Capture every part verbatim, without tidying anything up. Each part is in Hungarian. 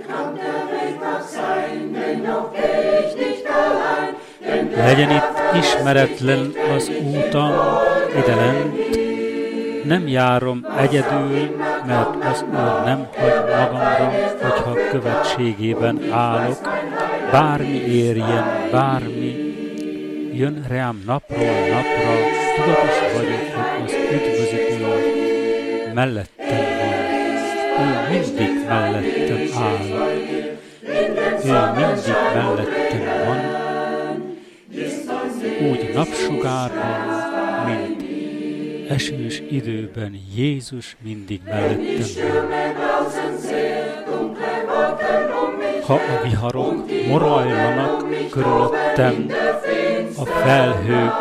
Legyen itt ismeretlen az útam idelent, nem járom egyedül, mert az Úr nem hagy magamra, hogyha követségében állok. Bármi érjen, bármi jön rám napról napra, tudatos vagyok, hogy az üdvözítő mellettem van. Ő mindig mellettem áll. Ő mindig mellettem van. Úgy napsugárban, mint esős időben Jézus mindig mellettem van. Ha a viharok morajlanak körülöttem, a felhők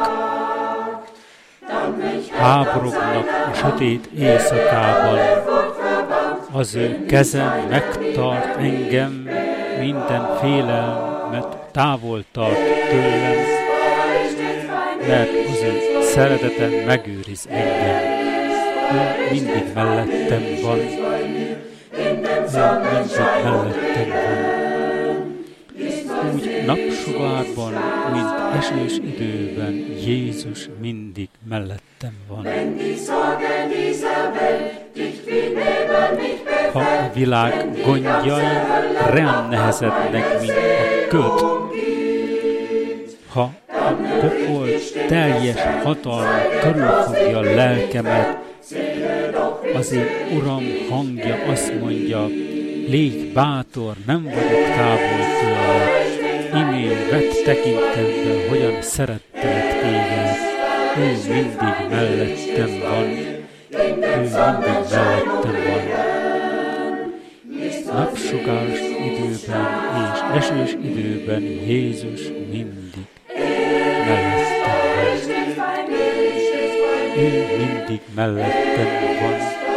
háborognak a sötét éjszakában, az ő keze megtart engem, minden félelmet távol tart tőlem, mert az ő szeretete megőriz engem. Ő mindig mellettem van. Ő mindig mellettem van. Úgy napsugárban, mint esős időben, Jézus mindig mellettem van. Ha a világ gondjai rám nehezednek, mint a köd, ha a pokol teljes hatalma körülfogja a lelkemet, az én Uram hangja azt mondja, légy bátor, nem vagyok távol tőled, imén vett tekintetben, hogyan szerettelek téged, ő mindig mellettem van, ő mindig mellettem van. Napsugás időben és esős időben Jézus mindig mellettem van. Ő mindig mellettem van.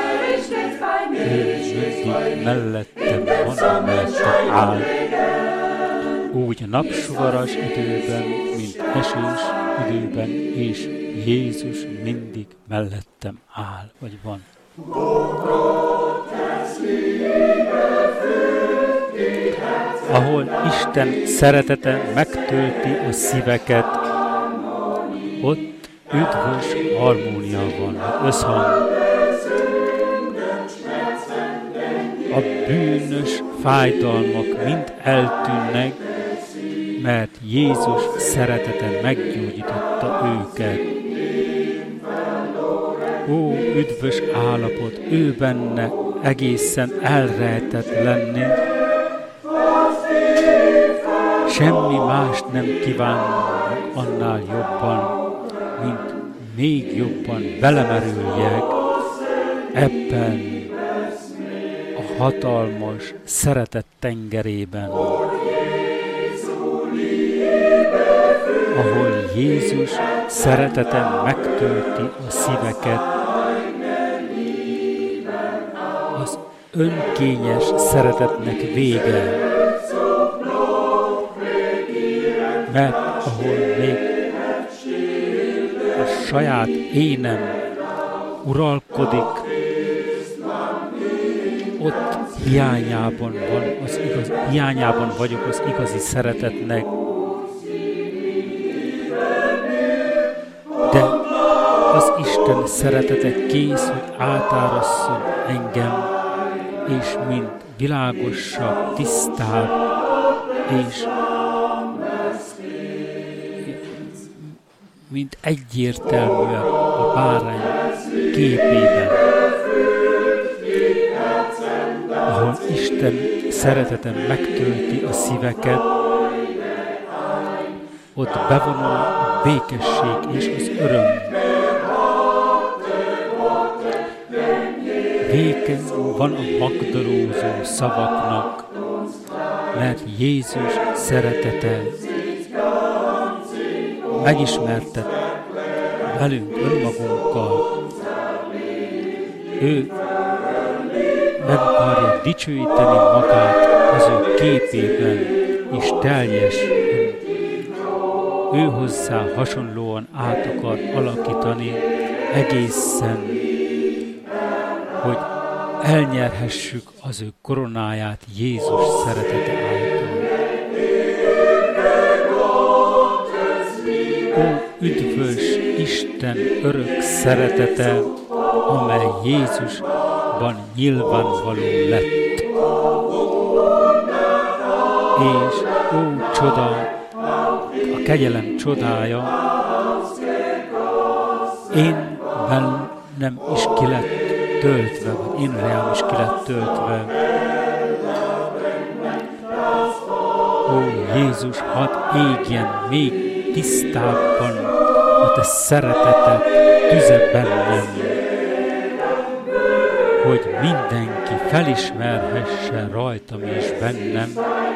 Ő mindig mellettem van, mellettem áll. Úgy napsugaras időben, mint esős időben, és Jézus mindig mellettem áll, vagy van. Ahol Isten szeretete megtölti a szíveket, ott üdvös harmónia van, összhang. A bűnös fájdalmak mind eltűnnek, mert Jézus szeretete meggyógyította őket. Ó, üdvös állapot, ő benne egészen elrejtett lenni. Semmi mást nem kívánok annál jobban, mint még jobban belemerüljek ebben a hatalmas szeretet tengerében, ahol Jézus szeretete megtölti a szíveket, az önkényes szeretetnek vége, mert ahol még a saját énem uralkodik, ott hiányában van az igaz, hiányában vagyok az igazi szeretetnek. De az Isten szeretete kész, hogy átárasszon engem, és mint világosabb, tisztább, és mint egyértelműebb a bárány képében, ahol Isten szeretete megtölti a szíveket, ott bevonul a békesség és az öröm. Vége van a magdalózó szavaknak, mert Jézus szeretete megismertet velünk önmagunkkal. Ő meg akarja dicsőíteni magát az ő képében, és teljes, ő hozzá hasonlóan át akar alakítani egészen, hogy elnyerhessük az ő koronáját Jézus szeretete által. Ó, üdvös Isten örök szeretete, amely Jézusban nyilvánvaló lett. És ó, csoda, a kegyelem csodája, én bennem is ki lett töltve, vagy én rám is ki lett töltve. Ó, Jézus, hadd égjen még tisztábban a te szereteted tüze bennem, hogy mindenki felismerhesse rajtam és bennem,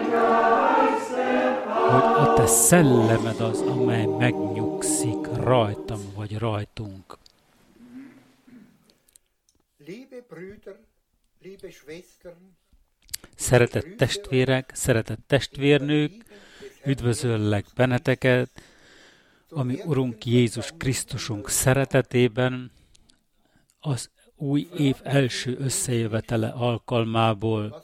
hogy a te szellemed az, amely megnyugszik rajtam vagy rajtunk. Szeretett testvérek, szeretett testvérnők, üdvözöllek benneteket, ami Urunk Jézus Krisztusunk szeretetében, az új év első összejövetele alkalmából.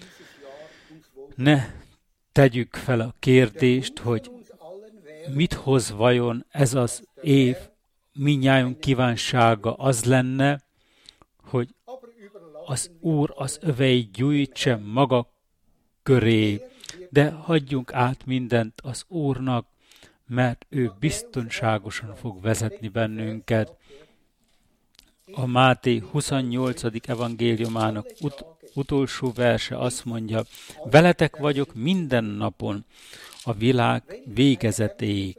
Ne tegyük fel a kérdést, hogy mit hoz vajon ez az év, mindnyájunk kívánsága az lenne, hogy az Úr az öveit gyújtse maga köré, de hagyjunk át mindent az Úrnak, mert ő biztonságosan fog vezetni bennünket. A Máté huszonnyolcadik evangéliumának ut- utolsó verse azt mondja, veletek vagyok minden napon a világ végezetéig.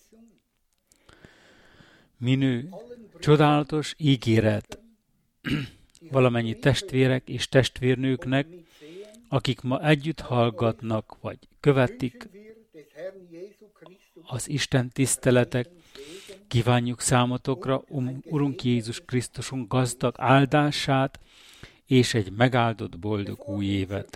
Minő csodálatos ígéret valamennyi testvérek és testvérnőknek, akik ma együtt hallgatnak, vagy követik az Isten tiszteletek, kívánjuk számotokra um, Urunk Jézus Krisztusunk gazdag áldását és egy megáldott boldog új évet.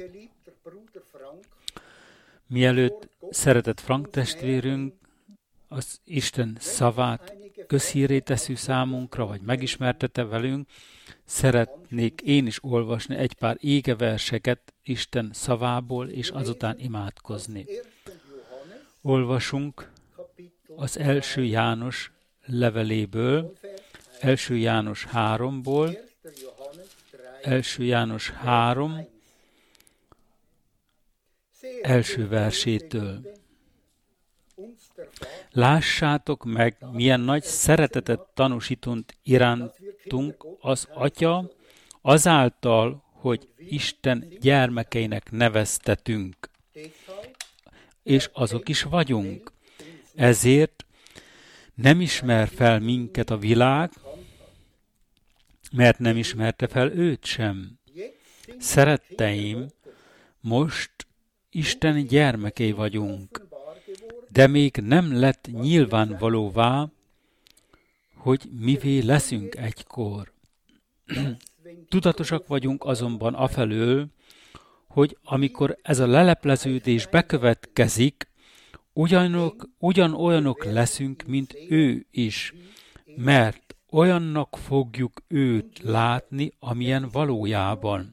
Mielőtt szeretett Frank testvérünk az Isten szavát közhírré teszű számunkra, vagy megismertete velünk, szeretnék én is olvasni egy pár égeverseket Isten szavából, és azután imádkozni. Olvasunk az első János leveléből, első János háromból, első János három, első versétől. Lássátok meg, milyen nagy szeretetet tanúsított irántunk az Atya, azáltal, hogy Isten gyermekeinek neveztetünk, és azok is vagyunk. Ezért nem ismer fel minket a világ, mert nem ismerte fel őt sem. Szeretteim, most Isten gyermekei vagyunk, de még nem lett nyilvánvalóvá, hogy mivé leszünk egykor. Tudatosak vagyunk azonban afelől, hogy amikor ez a lelepleződés bekövetkezik, ugyanok, ugyanolyanok leszünk, mint ő is, mert olyannak fogjuk őt látni, amilyen valójában.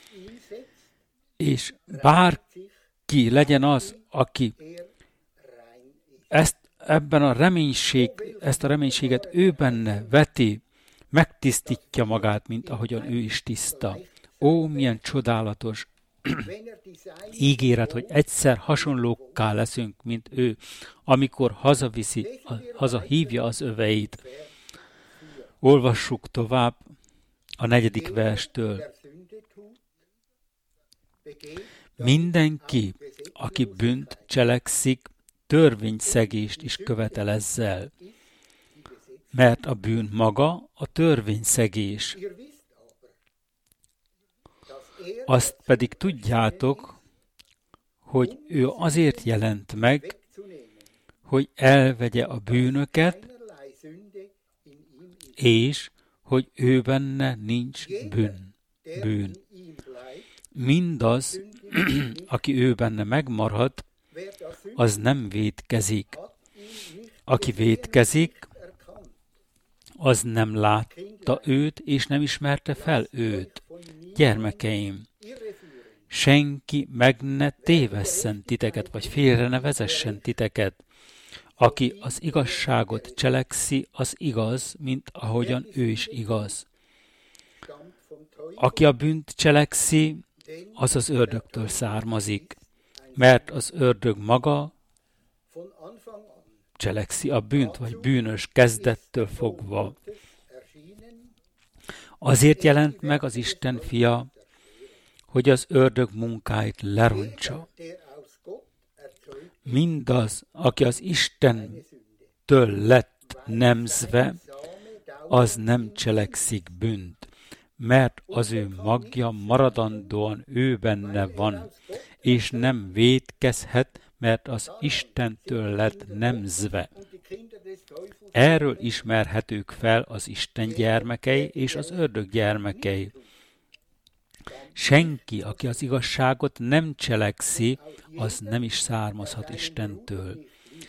És bárki legyen az, aki ezt, ebben a reménység, ezt a reménységet ő benne veti, megtisztítja magát, mint ahogyan ő is tiszta. Ó, milyen csodálatos ígéret, hogy egyszer hasonlókká leszünk, mint ő, amikor hazaviszi, hazahívja az öveit. Olvassuk tovább a negyedik verstől. Mindenki, aki bűnt cselekszik, törvényszegést is követel ezzel, mert a bűn maga a törvényszegés. Azt pedig tudjátok, hogy ő azért jelent meg, hogy elvegye a bűnöket, és hogy ő benne nincs bűn. bűn. Mindaz, aki ő benne megmarad, az nem vétkezik. Aki vétkezik, az nem látta őt, és nem ismerte fel őt. Gyermekeim, senki meg ne tévesszen titeket, vagy félre ne vezessen titeket. Aki az igazságot cselekszi, az igaz, mint ahogyan ő is igaz. Aki a bűnt cselekszi, az az ördögtől származik, mert az ördög maga cselekszi a bűnt, vagy bűnös kezdettől fogva. Azért jelent meg az Isten fia, hogy az ördög munkáit lerontsa. Mindaz, aki az Istentől lett nemzve, az nem cselekszik bűnt, mert az ő magja maradandóan ő benne van, és nem vétkezhet, mert az Istentől lett nemzve. Erről ismerhetők fel az Isten gyermekei és az ördög gyermekei. Senki, aki az igazságot nem cselekszi, az nem is származhat Istentől.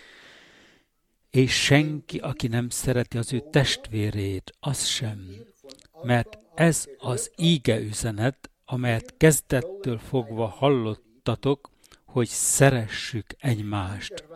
És senki, aki nem szereti az ő testvérét, az sem. Mert ez az íge üzenet, amelyet kezdettől fogva hallottatok, hogy szeressük egymást.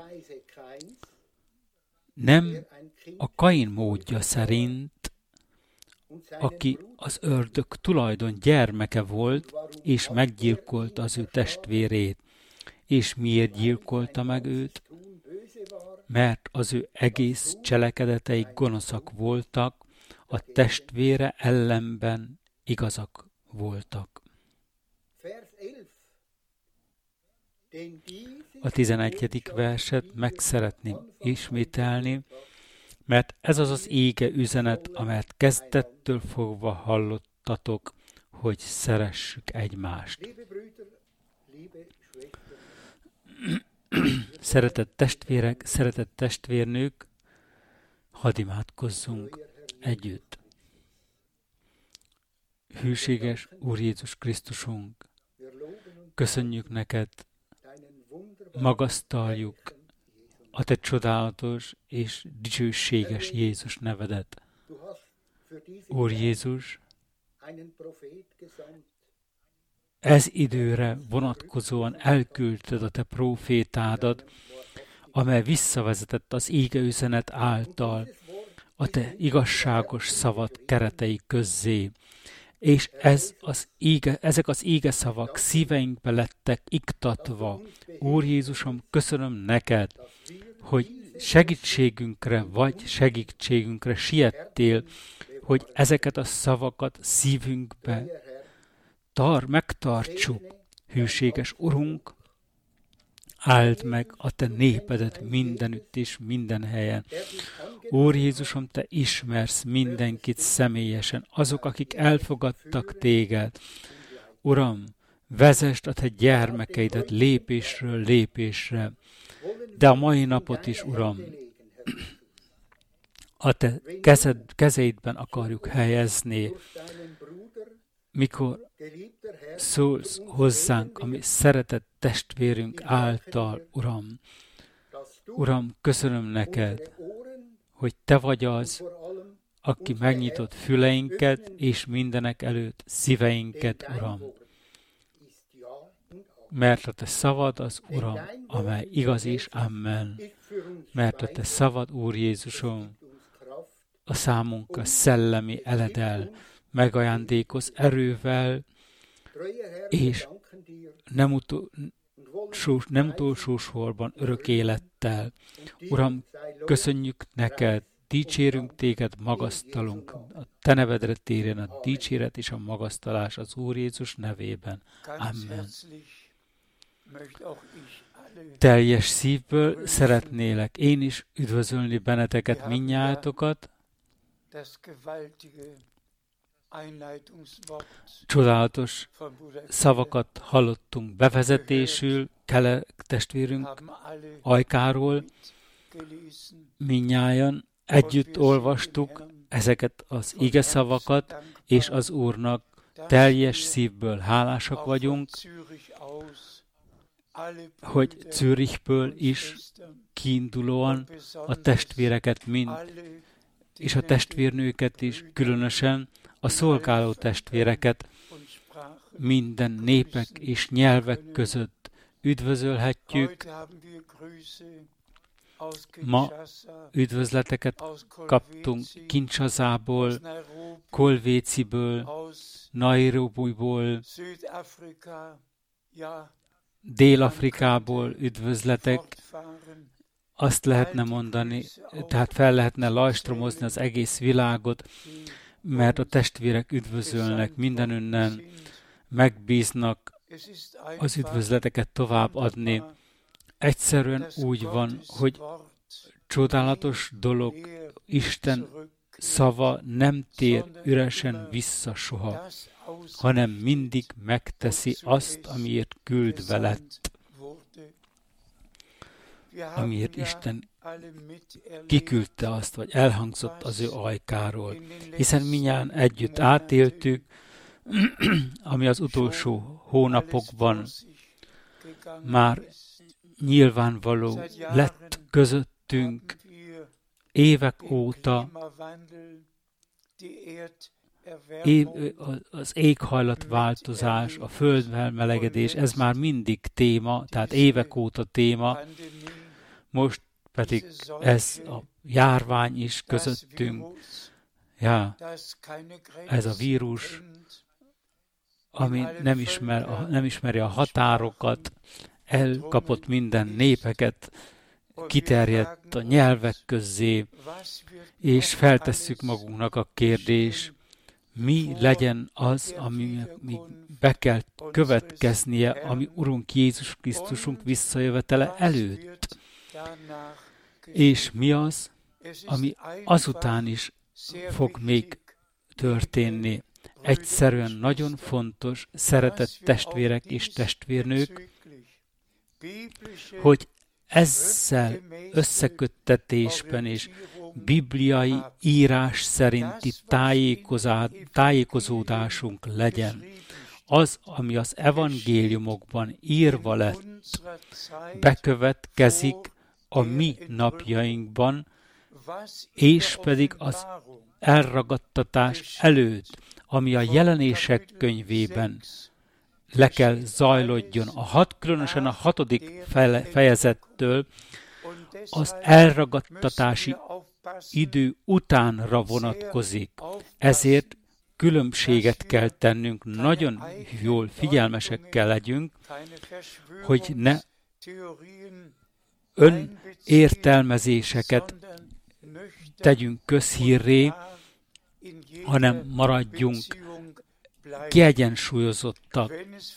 Nem a Kain módja szerint, aki az ördög tulajdon gyermeke volt, és meggyilkolta az ő testvérét. És miért gyilkolta meg őt? Mert az ő egész cselekedetei gonoszak voltak, a testvére ellenben igazak voltak. A tizenegyedik verset meg szeretném ismételni, mert ez az az ége üzenet, amelyet kezdettől fogva hallottatok, hogy szeressük egymást. Szeretett testvérek, szeretett testvérnők, hadd imádkozzunk együtt. Hűséges Úr Jézus Krisztusunk, köszönjük neked, magasztaljuk a te csodálatos és dicsőséges Jézus nevedet. Úr Jézus, ez időre vonatkozóan elküldted a te prófétádat, amely visszavezetett az ége üzenet által a te igazságos szavad keretei közzé. És ez az ége, ezek az ége szavak szíveinkbe lettek iktatva. Úr Jézusom, köszönöm neked, hogy segítségünkre vagy segítségünkre siettél, hogy ezeket a szavakat szívünkbe tar, megtartsuk. Hűséges Urunk, áld meg a te népedet mindenütt és minden helyen. Úr Jézusom, te ismersz mindenkit személyesen, azok, akik elfogadtak téged. Uram, vezesd a te gyermekeidet lépésről lépésre, de a mai napot is, Uram, a te kezed, kezeidben akarjuk helyezni, mikor szólsz hozzánk, ami szeretett testvérünk által, Uram. Uram, köszönöm neked, hogy te vagy az, aki megnyitott füleinket, és mindenek előtt szíveinket, Uram. Mert a te szavad az, Uram, amely igaz és amen. Mert a te szavad, Úr Jézusom, a számunkra szellemi eledel, megajándékoz erővel, és nem, utol, sós, nem utolsó sorban örök élettel. Uram, köszönjük neked, dicsérünk téged, magasztalunk. A te nevedre térjen a dicséret és a magasztalás az Úr Jézus nevében. Amen. Teljes szívből szeretnélek én is üdvözölni benneteket, mindnyájatokat. Csodálatos szavakat hallottunk bevezetésül, Kele testvérünk ajkáról. Mindnyájan együtt olvastuk ezeket az ige szavakat, és az Úrnak teljes szívből hálásak vagyunk, hogy Zürichből is kiindulóan a testvéreket mind és a testvérnőket is, különösen a szolgáló testvéreket minden népek és nyelvek között üdvözölhetjük. Ma üdvözleteket kaptunk Kinshasából, Kolvéciből, Nairobiból, Dél-Afrikából üdvözletek. Azt lehetne mondani, tehát fel lehetne lajstromozni az egész világot, mert a testvérek üdvözölnek mindenünnen, megbíznak az üdvözleteket tovább adni. Egyszerűen úgy van, hogy csodálatos dolog, Isten szava nem tér üresen vissza soha, hanem mindig megteszi azt, amiért küldve lett, amiért Isten kiküldte azt, vagy elhangzott az ő ajkáról. Hiszen mindjárt együtt átéltük, ami az utolsó hónapokban már nyilvánvaló lett közöttünk évek óta, év, az éghajlatváltozás, a földmelegedés, ez már mindig téma, tehát évek óta téma, most pedig ez a járvány is közöttünk. Ja, ez a vírus, ami nem, ismer, nem ismeri a határokat, elkapott minden népeket, kiterjedt a nyelvek közé, és feltesszük magunknak a kérdés, mi legyen az, ami be kell következnie, ami Urunk Jézus Krisztusunk visszajövetele előtt. És mi az, ami azután is fog még történni. Egyszerűen nagyon fontos, szeretett testvérek és testvérnők, hogy ezzel összeköttetésben és bibliai írás szerinti tájékozódásunk legyen. Az, ami az evangéliumokban írva lett, bekövetkezik a mi napjainkban, és pedig az elragadtatás előtt, ami a jelenések könyvében le kell zajlodjon. A hat, különösen a hatodik fejezettől az elragadtatási idő utánra vonatkozik. Ezért különbséget kell tennünk, nagyon jól figyelmesek kell legyünk, hogy ne önértelmezéseket tegyünk közhírré, hanem maradjunk kiegyensúlyozottak,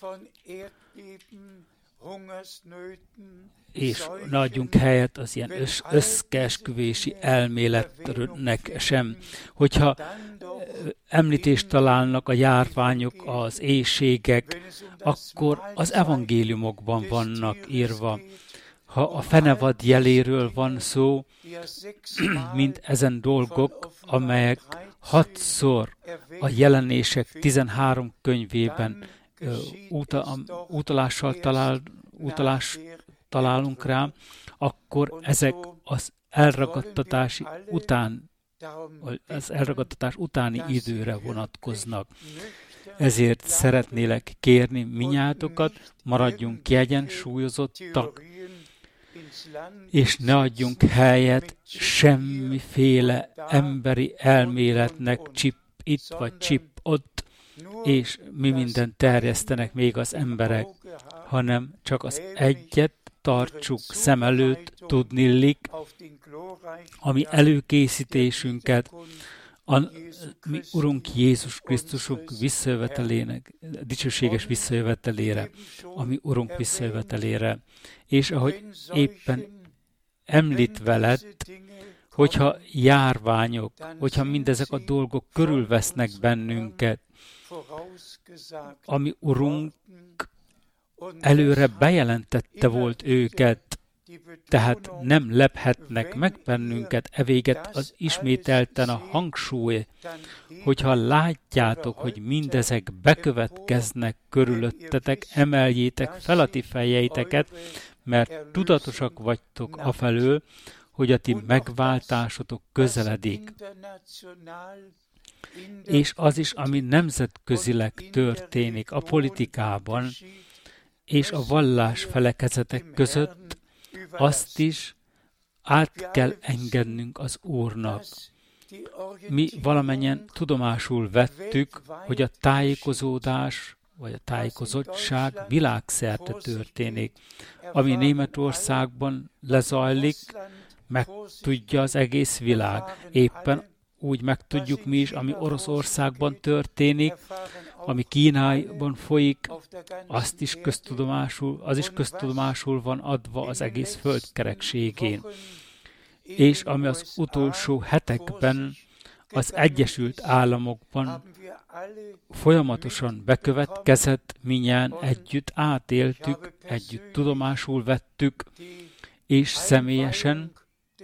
és ne adjunk helyet az ilyen össz, összeesküvési elméletnek sem. Hogyha említést találnak a járványok, az éhségek, akkor az evangéliumokban vannak írva. Ha a fenevad jeléről van szó, mint ezen dolgok, amelyek hatszor a jelenések tizenhárom könyvében uh, uta, utalással talál, utalást találunk rá, akkor ezek az elragadtatási után, az elragadtatás utáni időre vonatkoznak. Ezért szeretnélek kérni minnyátokat, maradjunk kiegyensúlyozottak, és ne adjunk helyet semmiféle emberi elméletnek, csip itt vagy csip ott, és mi mindent terjesztenek még az emberek, hanem csak az egyet tartsuk szem előtt, tudnillik, ami előkészítésünket, a mi Urunk Jézus Krisztusunk visszajövetelének, dicsőséges visszajövetelére, a mi Urunk visszajövetelére. És ahogy éppen említve lett, hogyha járványok, hogyha mindezek a dolgok körülvesznek bennünket, ami Urunk előre bejelentette volt őket, tehát nem lephetnek meg bennünket evéget az ismételten a hangsúly, hogyha látjátok, hogy mindezek bekövetkeznek körülöttetek, emeljétek fel a ti fejeiteket, mert tudatosak vagytok afelől, hogy a ti megváltásotok közeledik. És az is, ami nemzetközileg történik a politikában és a vallás felekezetek között, azt is át kell engednünk az Úrnak. Mi valamennyien tudomásul vettük, hogy a tájékozódás vagy a tájékozottság világszerte történik. Ami Németországban lezajlik, megtudja az egész világ. Éppen úgy megtudjuk mi is, ami Oroszországban történik, ami Kínában folyik, azt is köztudomásul, az is köztudomásul van adva az egész földkerekségén. És ami az utolsó hetekben az Egyesült Államokban folyamatosan bekövetkezett, minnyáján együtt átéltük, együtt tudomásul vettük, és személyesen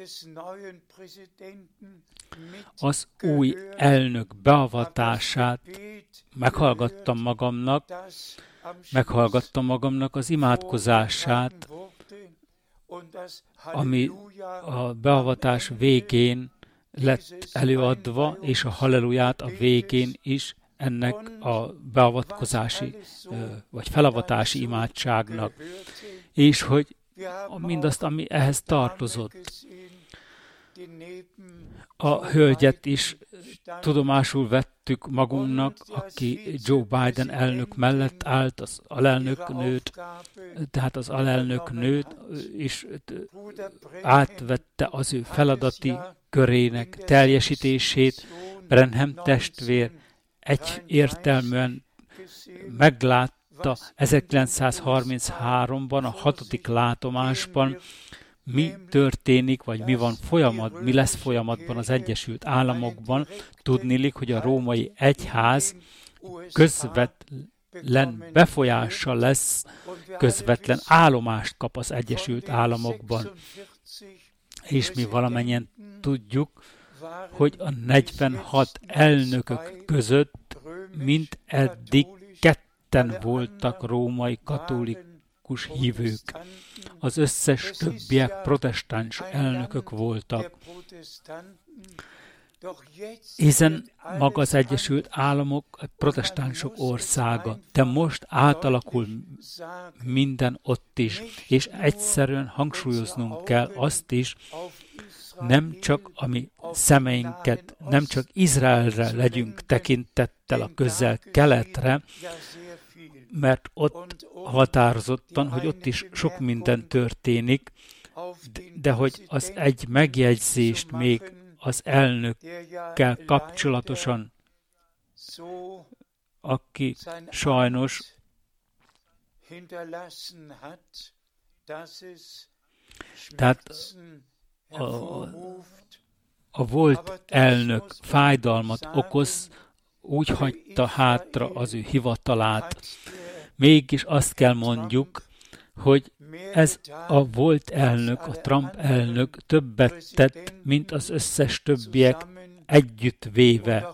az új elnök beavatását meghallgattam magamnak, meghallgattam magamnak az imádkozását, ami a beavatás végén lett előadva, és a halleluját a végén is ennek a beavatkozási vagy felavatási imádságnak, és hogy mindazt, ami ehhez tartozott. A hölgyet is tudomásul vettük magunknak, aki Joe Biden elnök mellett állt, az alelnök nőt, tehát az alelnök nőt is átvette az ő feladati körének teljesítését. Branham testvér egyértelműen meglátta ezerkilencszázharmincháromban a hatodik látomásban, mi történik, vagy mi van folyamat, mi lesz folyamatban az Egyesült Államokban. Tudniillik, hogy a római egyház közvetlen befolyása lesz, közvetlen állomást kap az Egyesült Államokban. És mi valamennyien tudjuk, hogy a negyvenhat elnökök között mind eddig ketten voltak római katolikus hívők. Az összes többiek protestáns elnökök voltak. Hiszen maga az Egyesült Államok a protestánsok országa, de most átalakul minden ott is, és egyszerűen hangsúlyoznunk kell azt is, nem csak a mi szemeinket, nem csak Izraelre legyünk tekintettel a közel-keletre, mert ott határozottan, hogy ott is sok minden történik, de hogy az egy megjegyzést még az elnökkel kapcsolatosan, aki sajnos tehát a, a volt elnök fájdalmat okoz, úgy hagyta hátra az ő hivatalát. Mégis azt kell mondjuk, hogy ez a volt elnök, a Trump elnök többet tett, mint az összes többiek együtt véve.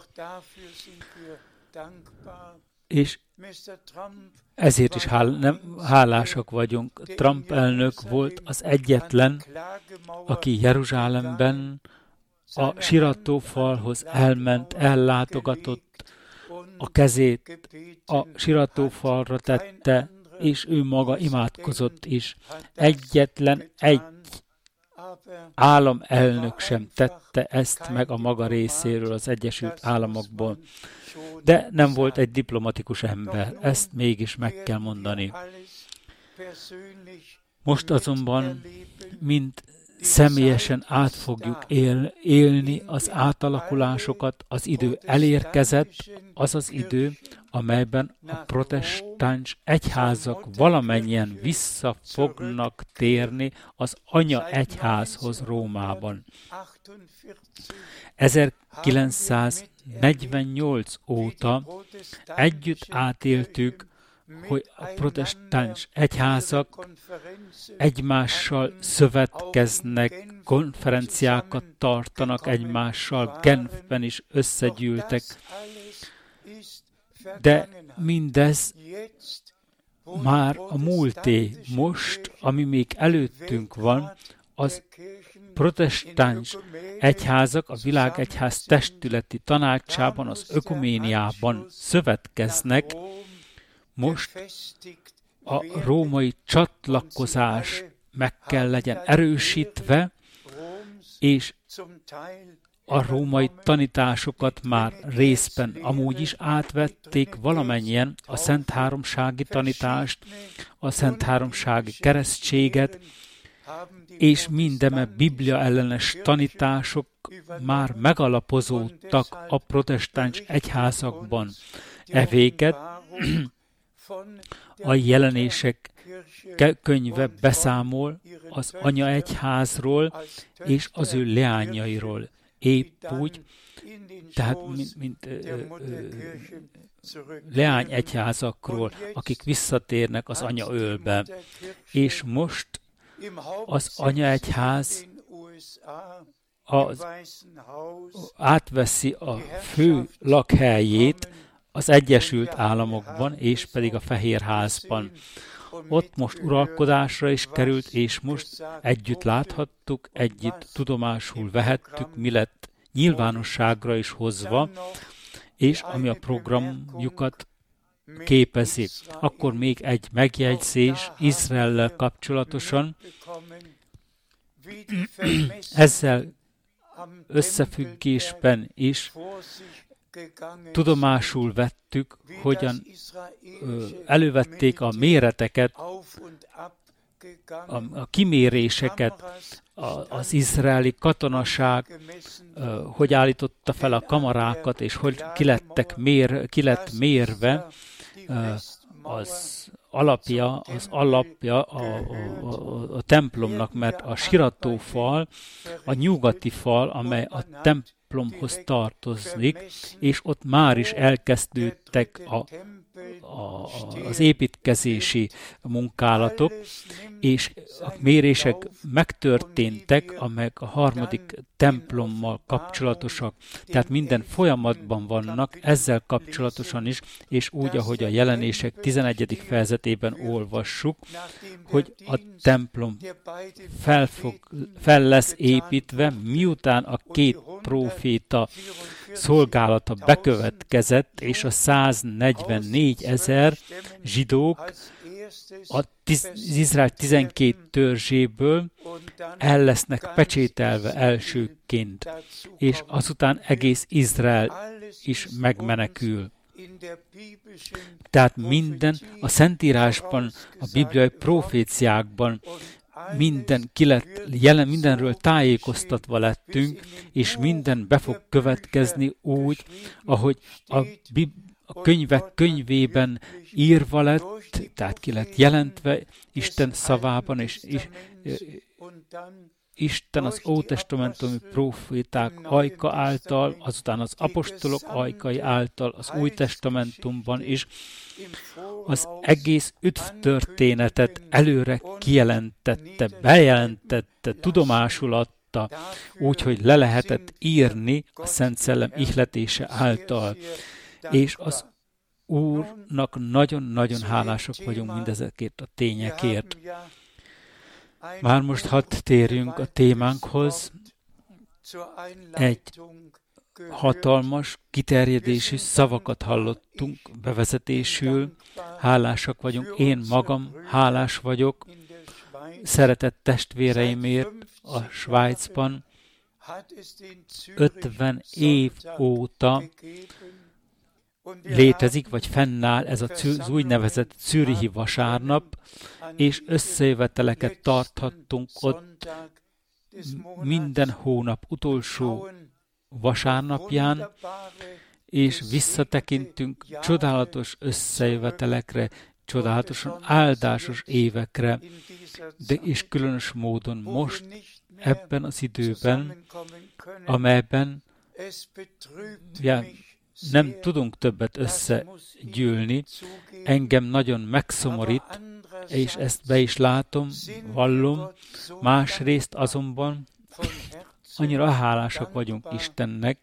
És ezért is hál, nem, hálásak vagyunk. Trump elnök volt az egyetlen, aki Jeruzsálemben a siratófalhoz elment, ellátogatott, a kezét a siratófalra tette, és ő maga imádkozott is. Egyetlen egy államelnök sem tette ezt meg a maga részéről az Egyesült Államokból. De nem volt egy diplomatikus ember, ezt mégis meg kell mondani. Most azonban, mint személyesen át fogjuk él, élni az átalakulásokat, az idő elérkezett, az az idő, amelyben a protestáns egyházak valamennyien vissza fognak térni az anya egyházhoz Rómában. ezerkilencszáznegyvennyolc óta együtt átéltük, hogy a protestáns egyházak egymással szövetkeznek, konferenciákat tartanak egymással, Genfben is összegyűltek, de mindez már a múlté. Most, ami még előttünk van, az protestáns egyházak a világegyház testületi tanácsában, az ökuméniában szövetkeznek. Most a római csatlakozás meg kell legyen erősítve, és a római tanításokat már részben amúgy is átvették, valamennyien a Szent Háromsági tanítást, a Szent Háromsági keresztséget, és mindeme Biblia ellenes tanítások már megalapozódtak a protestáns egyházakban. E véget a Jelenések könyve beszámol az anyaegyházról és az ő leányairól. Épp úgy, tehát mint, mint ö, ö, leányegyházakról, akik visszatérnek az anyaölbe. És most az anyaegyház az átveszi a fő lakhelyét az Egyesült Államokban, és pedig a Fehérházban. Ott most uralkodásra is került, és most együtt láthattuk, együtt tudomásul vehettük, mi lett nyilvánosságra is hozva, és ami a programjukat képezi. Akkor még egy megjegyzés Izraellel kapcsolatosan. Ezzel összefüggésben is tudomásul vettük, hogyan ö, elővették a méreteket, a, a kiméréseket, a, az izraeli katonaság, ö, hogy állította fel a kamarákat, és hogy ki, lettek mér, ki lett mérve ö, az alapja, az alapja a, a, a, a templomnak, mert a siratófal, a nyugati fal, amely a templomhoz tartozik, és ott már is elkezdődtek a, a, az építkezési munkálatok, és a mérések megtörténtek, amelyek a harmadik templommal kapcsolatosak, tehát minden folyamatban vannak ezzel kapcsolatosan is, és úgy, ahogy a Jelenések tizenegyedik fejezetében olvassuk, hogy a templom fel, fog, fel lesz építve, miután a két próféta szolgálata bekövetkezett, és a száznegyvennégy ezer zsidók az Izrael tizenkét törzséből el lesznek pecsételve elsőként, és azután egész Izrael is megmenekül. Tehát minden a Szentírásban, a bibliai proféciákban minden ki lett, jelen, mindenről tájékoztatva lettünk, és minden be fog következni úgy, ahogy a, a könyvek könyvében írva lett, tehát ki lett jelentve Isten szavában, és, és Isten az ótestamentumi proféták ajka által, azután az apostolok ajkai által, az új testamentumban is az egész üdvtörténetet előre kijelentette, bejelentette, tudomásul adta, úgyhogy le lehetett írni a Szent Szellem ihletése által. És az Úrnak nagyon-nagyon hálásak vagyunk mindezekért a tényekért. Már most hadd térjünk a témánkhoz. Egy hatalmas, kiterjedésű szavakat hallottunk bevezetésül. Hálásak vagyunk. Én magam hálás vagyok szeretett testvéreimért a Svájcban. ötven év óta létezik, vagy fennáll ez az úgynevezett zürichi vasárnap, és összejöveteleket tarthattunk ott minden hónap utolsó vasárnapján, és visszatekintünk csodálatos összejövetelekre, csodálatosan áldásos évekre, de és különös módon most, ebben az időben, amelyben ja, nem tudunk többet összegyűlni, engem nagyon megszomorít, és ezt be is látom, vallom, másrészt azonban annyira hálásak vagyunk Istennek,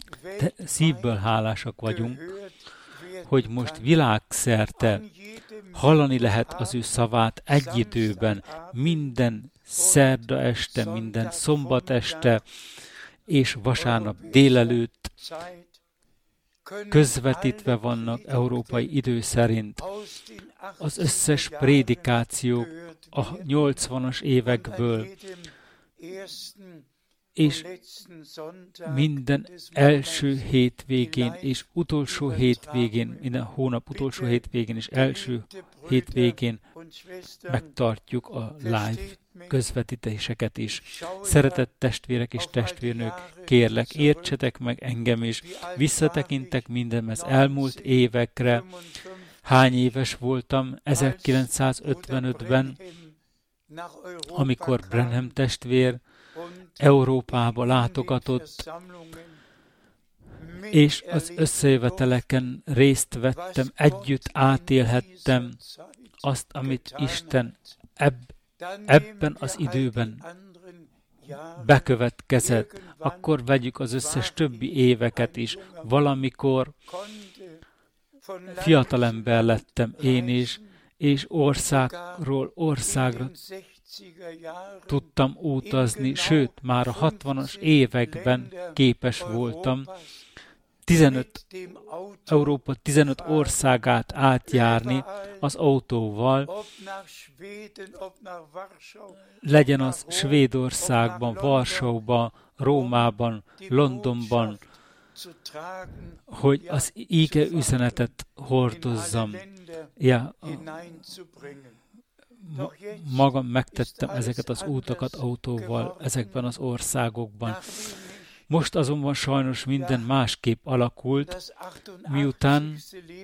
de szívből hálásak vagyunk, hogy most világszerte hallani lehet az ő szavát egy időben, minden szerda este, minden szombat este, és vasárnap délelőtt közvetítve vannak európai idő szerint. Az összes prédikációk a nyolcvanas évekből, és minden első hétvégén és utolsó hétvégén, minden hónap utolsó hétvégén és első hétvégén megtartjuk a live közvetítéseket is. Szeretett testvérek és testvérnők, kérlek, értsetek meg engem is, visszatekintek mindenhez elmúlt évekre. Hány éves voltam ezerkilencszázötvenötben, amikor Branham testvér Európába látogatott, és az összejöveteleken részt vettem, együtt átélhettem azt, amit Isten ebb, ebben az időben bekövetkezett. Akkor vegyük az összes többi éveket is. Valamikor fiatalember lettem én is, és országról országra tudtam utazni, sőt, már a hatvanas években képes voltam tizenöt, Európa tizenöt országát átjárni az autóval, legyen az Svédországban, Varsóban, Rómában, Londonban, hogy az íge üzenetet hordozzam. Ja, ma, magam megtettem ezeket az útakat autóval ezekben az országokban. Most azonban sajnos minden másképp alakult, miután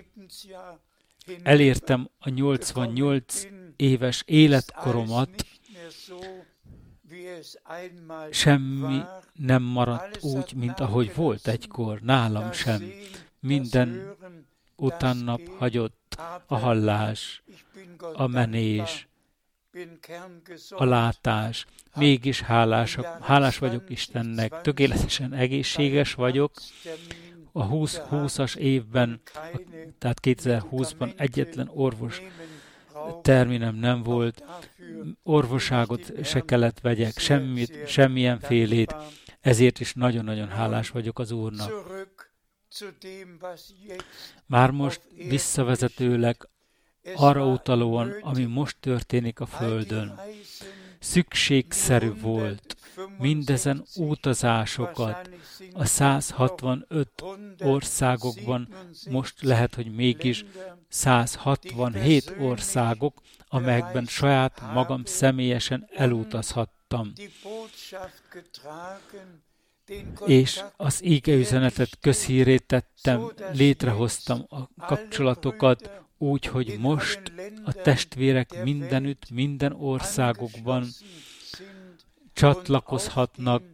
elértem a nyolcvannyolc éves életkoromat, semmi nem maradt úgy, mint ahogy volt egykor, nálam sem. Minden utannap hagyott a hallás, a menés, a látás. Mégis hálás, hálás vagyok Istennek, tökéletesen egészséges vagyok. A húsz-húszas évben, tehát kétezer-húszban egyetlen orvos terminem nem volt, orvoságot se kellett vegyek, semmit, semmilyen félét, ezért is nagyon-nagyon hálás vagyok az Úrnak. Már most visszavezetőleg arra utalóan, ami most történik a Földön. Szükségszerű volt mindezen utazásokat a száz hatvanöt országokban, most lehet, hogy mégis száz hatvanhét országok, amelyekben saját magam személyesen elutazhattam. És az ígeüzenetet közhírré tettem, létrehoztam a kapcsolatokat, úgy, hogy most a testvérek mindenütt, minden országokban csatlakozhatnak,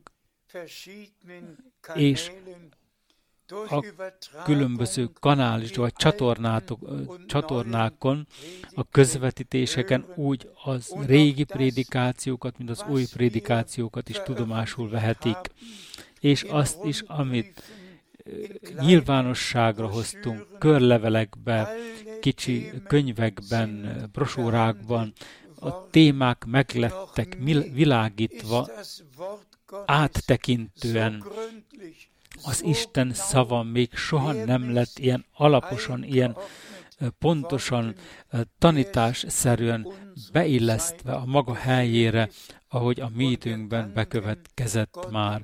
és a különböző kanális vagy csatornákon, a közvetítéseken úgy az régi prédikációkat, mint az új prédikációkat is tudomásul vehetik. És azt is, amit nyilvánosságra hoztunk, körlevelekbe, kicsi könyvekben, brosúrákban, a témák meglettek világítva, áttekintően. Az Isten szava még soha nem lett ilyen alaposan, ilyen pontosan, tanításszerűen beillesztve a maga helyére, ahogy a mi időnkben bekövetkezett már.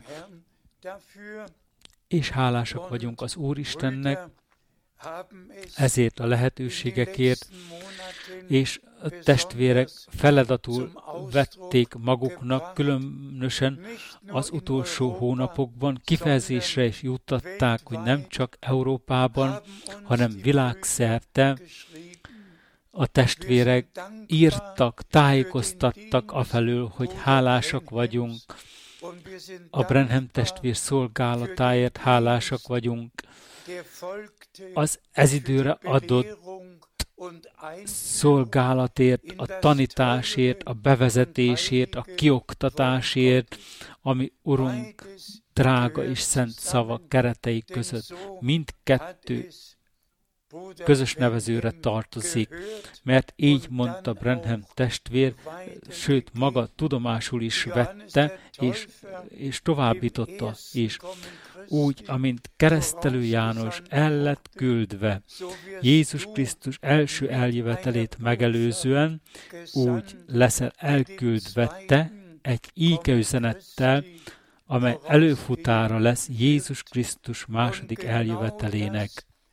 És hálásak vagyunk az Úristennek ezért a lehetőségekért, és a testvérek feladatul vették maguknak, különösen az utolsó hónapokban kifejezésre is juttatták, hogy nem csak Európában, hanem világszerte a testvérek írtak, tájékoztattak afelől, hogy hálásak vagyunk, a Branham testvér szolgálatáért hálásak vagyunk, az ez időre adott szolgálatért, a tanításért, a bevezetésért, a kioktatásért, ami Urunk drága és szent szava keretei között. Mindkettő közös nevezőre tartozik, mert így mondta Branham testvér, sőt maga tudomásul is vette, és, és továbbította is. Úgy, amint keresztelő János el lett küldve Jézus Krisztus első eljövetelét megelőzően, úgy leszel elküldve te egy ígeüzenettel, amely előfutára lesz Jézus Krisztus második eljövetelének.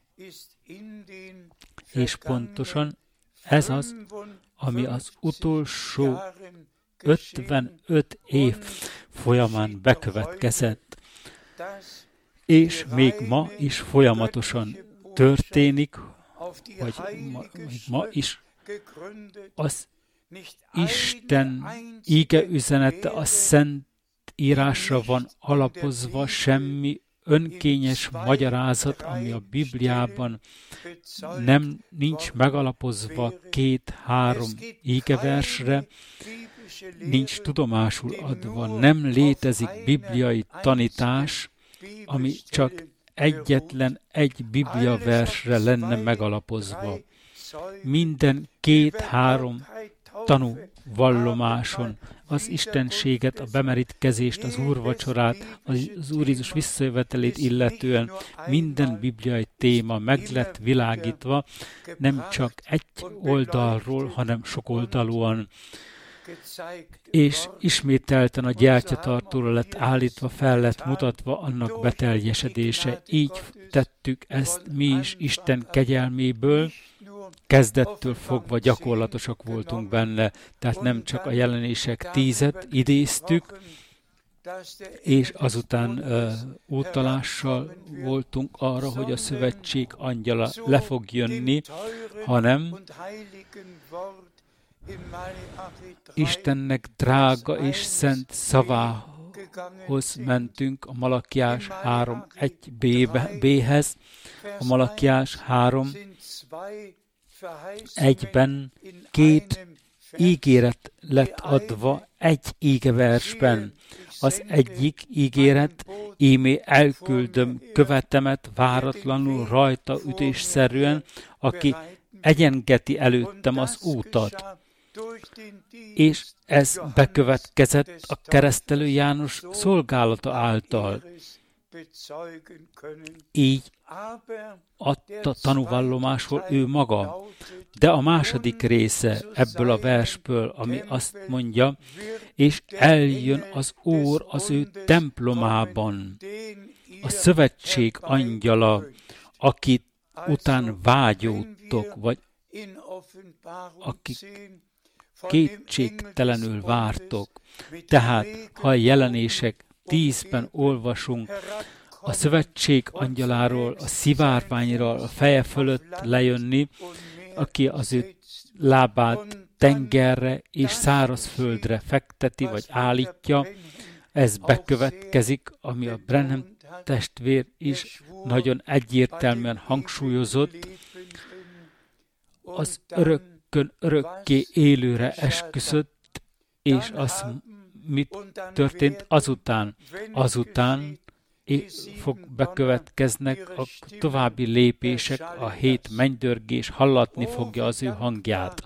És pontosan ez az, ami az utolsó ötvenöt év folyamán bekövetkezett, és még ma is folyamatosan történik, vagy ma, ma is az Isten íge üzenete a Szent Írásra van alapozva, semmi önkényes magyarázat, ami a Bibliában nem nincs megalapozva két-három ígeversre, nincs tudomásul adva, nem létezik bibliai tanítás, ami csak egyetlen egy biblia versre lenne megalapozva. Minden két-három tanú vallomáson az istenséget, a bemerítkezést, az úrvacsorát, az Úr Jézus visszajövetelét illetően minden bibliai téma meg lett világítva, nem csak egy oldalról, hanem sok oldalúan. És ismételten a gyertyatartóra lett állítva, fel lett mutatva annak beteljesedése. Így tettük ezt mi is Isten kegyelméből, kezdettől fogva gyakorlatosak voltunk benne, tehát nem csak a jelenések tízet idéztük, és azután uh, utalással voltunk arra, hogy a szövetség angyala le fog jönni, hanem Istennek drága és szent szavához mentünk, a Malakiás három egy B-hez, a Malakiás három egyben két ígéret lett adva egy ígeversben. Az egyik ígéret, ímé elküldöm követemet váratlanul rajta ütésszerűen, aki egyengeti előttem az útat. És ez bekövetkezett a keresztelő János szolgálata által. Így adta tanúvallomásról ő maga. De a második része ebből a versből, ami azt mondja, és eljön az Úr az ő templomában, a szövetség angyala, akit után vágyódtok, vagy akik kétségtelenül vártok. Tehát, ha a jelenések tízben olvasunk a szövetség angyaláról, a szivárványról, a feje fölött lejönni, aki az ő lábát tengerre és szárazföldre fekteti, vagy állítja, ez bekövetkezik, ami a Branham testvér is nagyon egyértelműen hangsúlyozott, az örökkön örökké élőre esküszött, és az mit történt azután? Azután fog bekövetkeznek a további lépések, a hét mennydörgés hallatni fogja az ő hangját.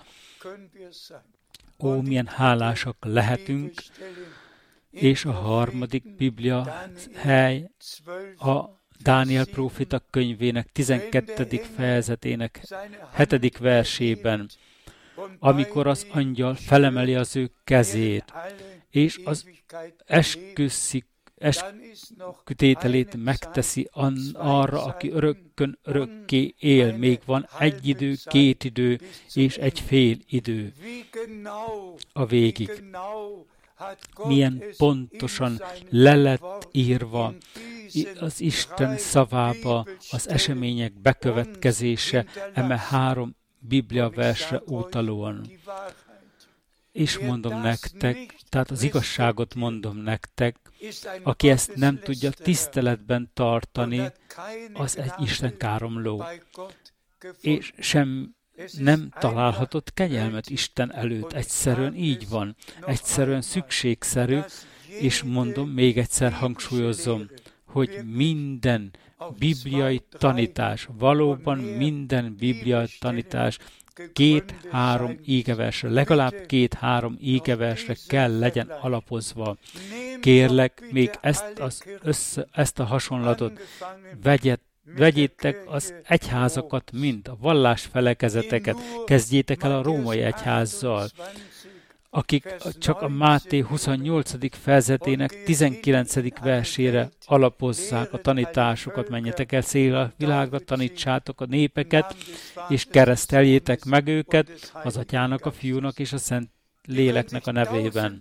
Ó, milyen hálásak lehetünk, és a harmadik Biblia hely a Dániel próféta könyvének tizenkettedik fejezetének hetedik versében, amikor az angyal felemeli az ő kezét, és az esküszik, eskütételét megteszi an, arra, aki örökkön örökké él. Még van egy idő, két idő és egy fél idő a végig. Milyen pontosan le lett írva az Isten szavába az események bekövetkezése eme három Biblia versre utalóan. És mondom nektek, tehát az igazságot mondom nektek, aki ezt nem tudja tiszteletben tartani, az egy istenkáromló, és sem nem találhatott kegyelmet Isten előtt. Egyszerűen így van. Egyszerűen szükségszerű, és mondom, még egyszer hangsúlyozom, hogy minden bibliai tanítás, valóban minden bibliai tanítás két-három ígeversre, legalább két-három ígeversre kell legyen alapozva. Kérlek, még ezt, az össze, ezt a hasonlatot vegyet, vegyétek az egyházakat mind, a vallásfelekezeteket, kezdjétek el a római egyházzal, akik csak a Máté huszonnyolcadik fejezetének tizenkilencedik versére alapozzák a tanításokat. Menjetek el szél a világra, tanítsátok a népeket, és kereszteljétek meg őket az Atyának, a Fiúnak és a Szent Léleknek a nevében.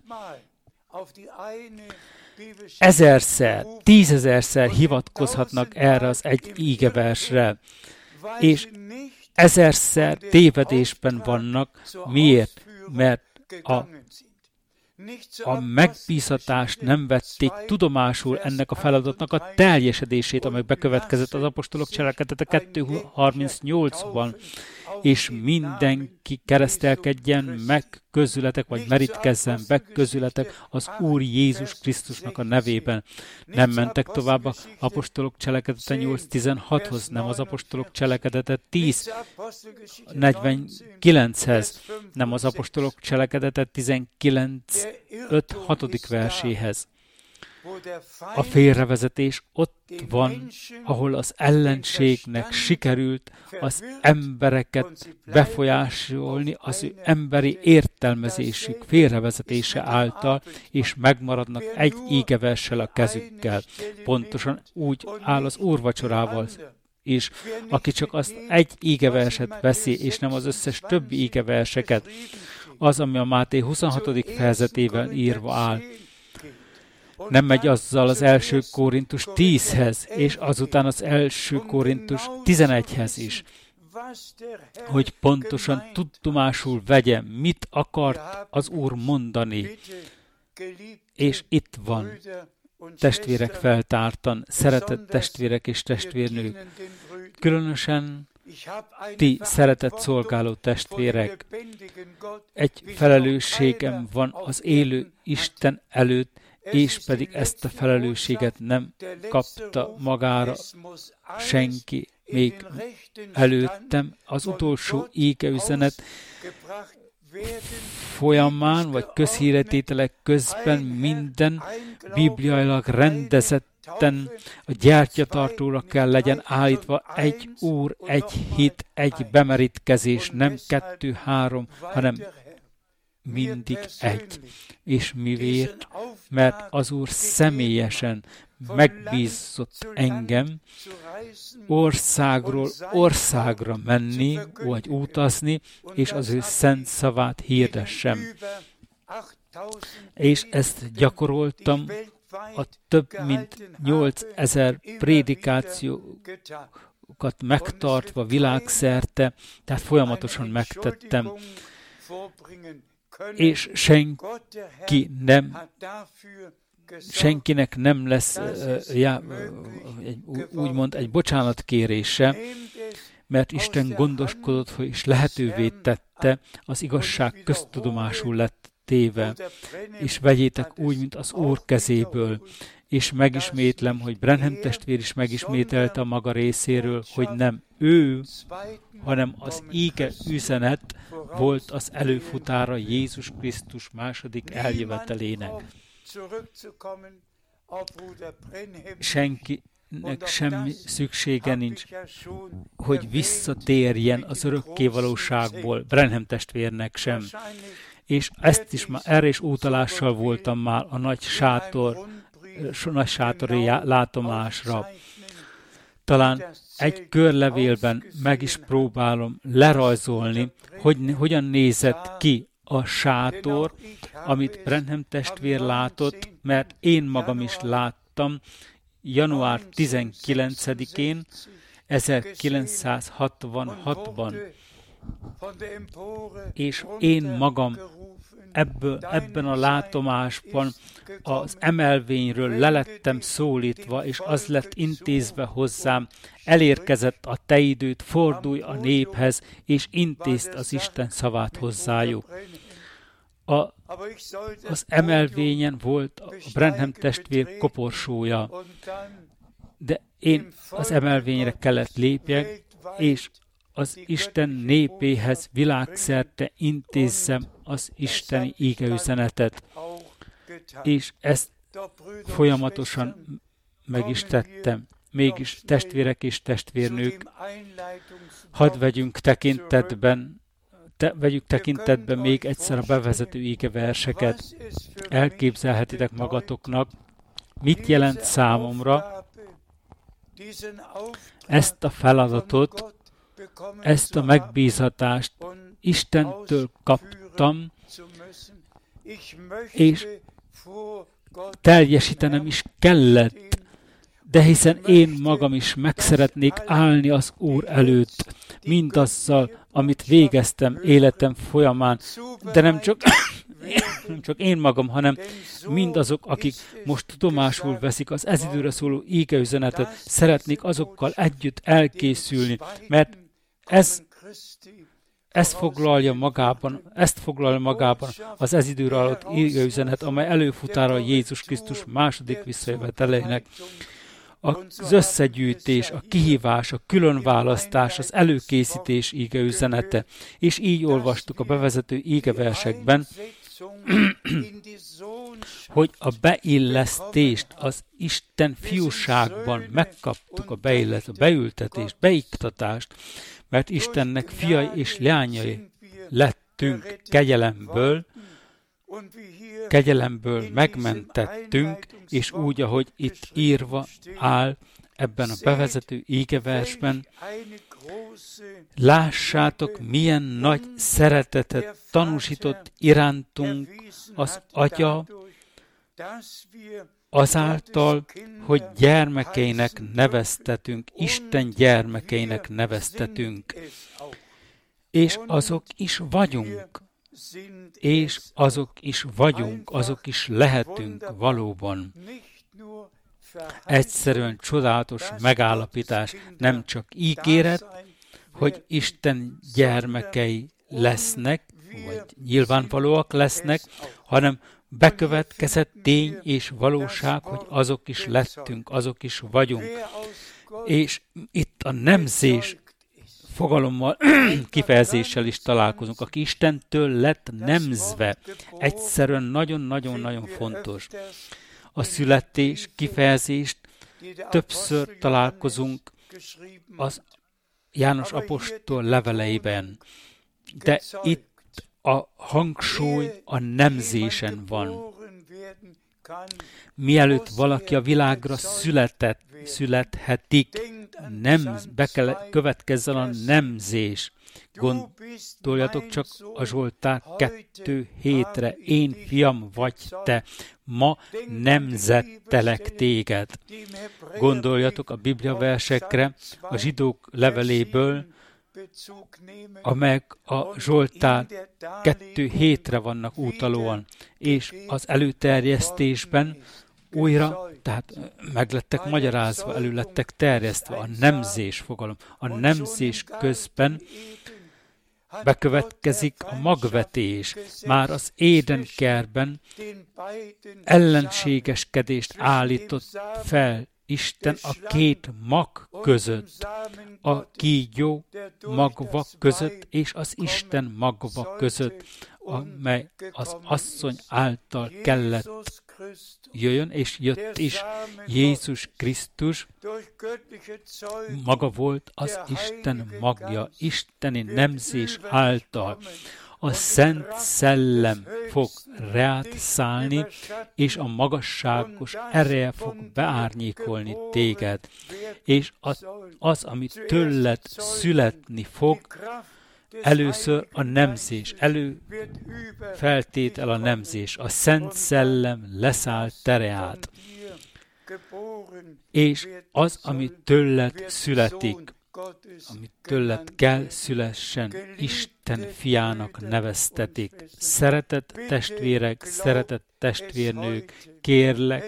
Ezerszer, tízezerszer hivatkozhatnak erre az egy ígeversre, és ezerszer tévedésben vannak. Miért? Mert A, a megbízatást nem vették tudomásul ennek a feladatnak a teljesedését, amely bekövetkezett az apostolok cselekedete kettő harmincnyolcban, és mindenki keresztelkedjen meg közületek, vagy merítkezzen be közületek az Úr Jézus Krisztusnak a nevében. Nem mentek tovább az apostolok cselekedete nyolc tizenhathoz, nem az apostolok cselekedete tíz negyvenkilenchez, nem az apostolok cselekedete tizenkilenc öt hatodik verséhez. A félrevezetés ott van, ahol az ellenségnek sikerült az embereket befolyásolni az ő emberi értelmezésük félrevezetése által, és megmaradnak egy ígeverssel a kezükkel. Pontosan úgy áll az úrvacsorával is, aki csak azt egy ígeverset veszi, és nem az összes többi ígeverseket, az, ami a Máté huszonhatodik fejezetében írva áll. Nem megy azzal az első Korintus tízhez, és azután az első Korintus tizenegyhez is, hogy pontosan tudomásul vegye, mit akart az Úr mondani. És itt van, testvérek feltártan, szeretett testvérek és testvérnők, különösen ti szeretett szolgáló testvérek, egy felelősségem van az élő Isten előtt, és pedig ezt a felelősséget nem kapta magára senki még előttem. Az utolsó égeüzenet folyamán, vagy közhíretételek közben minden bibliailag rendezetten a gyertyatartóra kell legyen állítva egy Úr, egy hit, egy bemerítkezés, nem kettő-három, hanem mindig egy. És miért? Mert az Úr személyesen megbízott engem országról országra menni, vagy utazni, és az ő szent szavát hirdessem. És ezt gyakoroltam a több mint nyolcezer prédikációkat megtartva világszerte, tehát folyamatosan megtettem. És senki nem, senkinek nem lesz uh, já, uh, egy, úgymond egy bocsánatkérése, mert Isten gondoskodott, hogy is lehetővé tette, az igazság köztudomásul lett téve, és vegyétek úgy, mint az Úr kezéből. És megismétlem, hogy Branham testvér is megismételte a maga részéről, hogy nem ő, hanem az íge üzenet volt az előfutára Jézus Krisztus második eljövetelének. Senkinek semmi szüksége nincs, hogy visszatérjen az örökkévalóságból, Branham testvérnek sem. És ezt is már, erre is utalással voltam már a nagy sátor, nagy sátori látomásra. Talán egy körlevélben meg is próbálom lerajzolni, hogy hogyan nézett ki a sátor, amit Branham testvér látott, mert én magam is láttam január tizenkilencedikén ezerkilencszázhatvanhatban. És én magam ebből, ebben a látomásban az emelvényről lelettem szólítva, és az lett intézve hozzám, elérkezett a te időt, fordulj a néphez, és intézd az Isten szavát hozzájuk. A, az emelvényen volt a Branham testvér koporsója, de én az emelvényre kellett lépjek, és az Isten népéhez világszerte intézzem az isteni ígeüzenetet, és ezt folyamatosan meg is tettem. Mégis testvérek és testvérnők, hadd vegyünk tekintetben, te, vegyük tekintetbe még egyszer a bevezető ígeverseket. Elképzelhetitek magatoknak, mit jelent számomra ezt a feladatot, ezt a megbízatást Istentől kaptam, és teljesítenem is kellett, de hiszen én magam is meg szeretnék állni az Úr előtt, mindazzal, amit végeztem életem folyamán, de nem csak, nem csak én magam, hanem mindazok, akik most tudomásul veszik az ez időre szóló ígeüzenetet, szeretnék azokkal együtt elkészülni, mert ez Ez foglalja magában, ezt foglalja magában az ez időre alatt ígeüzenet, amely előfutára Jézus Krisztus második visszajövetelének. Az összegyűjtés, a kihívás, a különválasztás, az előkészítés ígeüzenete. És így olvastuk a bevezető ígeversekben, hogy a beillesztést az Isten fiúságban megkaptuk, a, beillesz, a beültetést, beiktatást, mert Istennek fiai és leányai lettünk kegyelemből, kegyelemből megmentettünk, és úgy, ahogy itt írva áll ebben a bevezető ígeversben, lássátok, milyen nagy szeretetet tanúsított irántunk az Atya, azáltal, hogy gyermekeinek neveztetünk, Isten gyermekeinek neveztetünk, és azok is vagyunk, és azok is vagyunk, azok is lehetünk valóban. Egyszerűen csodálatos megállapítás, nem csak ígéret, hogy Isten gyermekei lesznek, vagy nyilvánvalóak lesznek, hanem bekövetkezett tény és valóság, hogy azok is lettünk, azok is vagyunk. És itt a nemzés fogalommal, kifejezéssel is találkozunk, aki Istentől lett nemzve. Egyszerűen nagyon-nagyon-nagyon fontos. A születés kifejezést többször találkozunk az János apostol leveleiben, de itt a hangsúly a nemzésen van. Mielőtt valaki a világra született, születhetik, nem, be kell következzen a nemzés. Gondoljatok csak a Zsoltár kettő hétre, én fiam vagy te, ma nemzettelek téged. Gondoljatok a Biblia versekre, a zsidók leveléből, amelyek a Zsoltár kettő hétre vannak utalóan, és az előterjesztésben újra, tehát meglettek magyarázva, elő lettek terjesztve a nemzés fogalom. A nemzés közben bekövetkezik a magvetés. Már az Édenkertben ellenségeskedést állított fel Isten a két mag között, a kígyó magva között és az Isten magva között, amely az asszony által kellett jöjjön, és jött is. Jézus Krisztus maga volt az Isten magja, isteni nemzés által. A Szent Szellem fog rád szállni, és a magasságos ereje fog beárnyékolni téged. És az, az ami tőled születni fog, először a nemzés, előfeltétel a nemzés. A Szent Szellem leszáll tereát. És az, ami tőled születik, amit tőled kell szülessen, Isten fiának neveztetik. Szeretett testvérek, szeretett testvérnők, kérlek,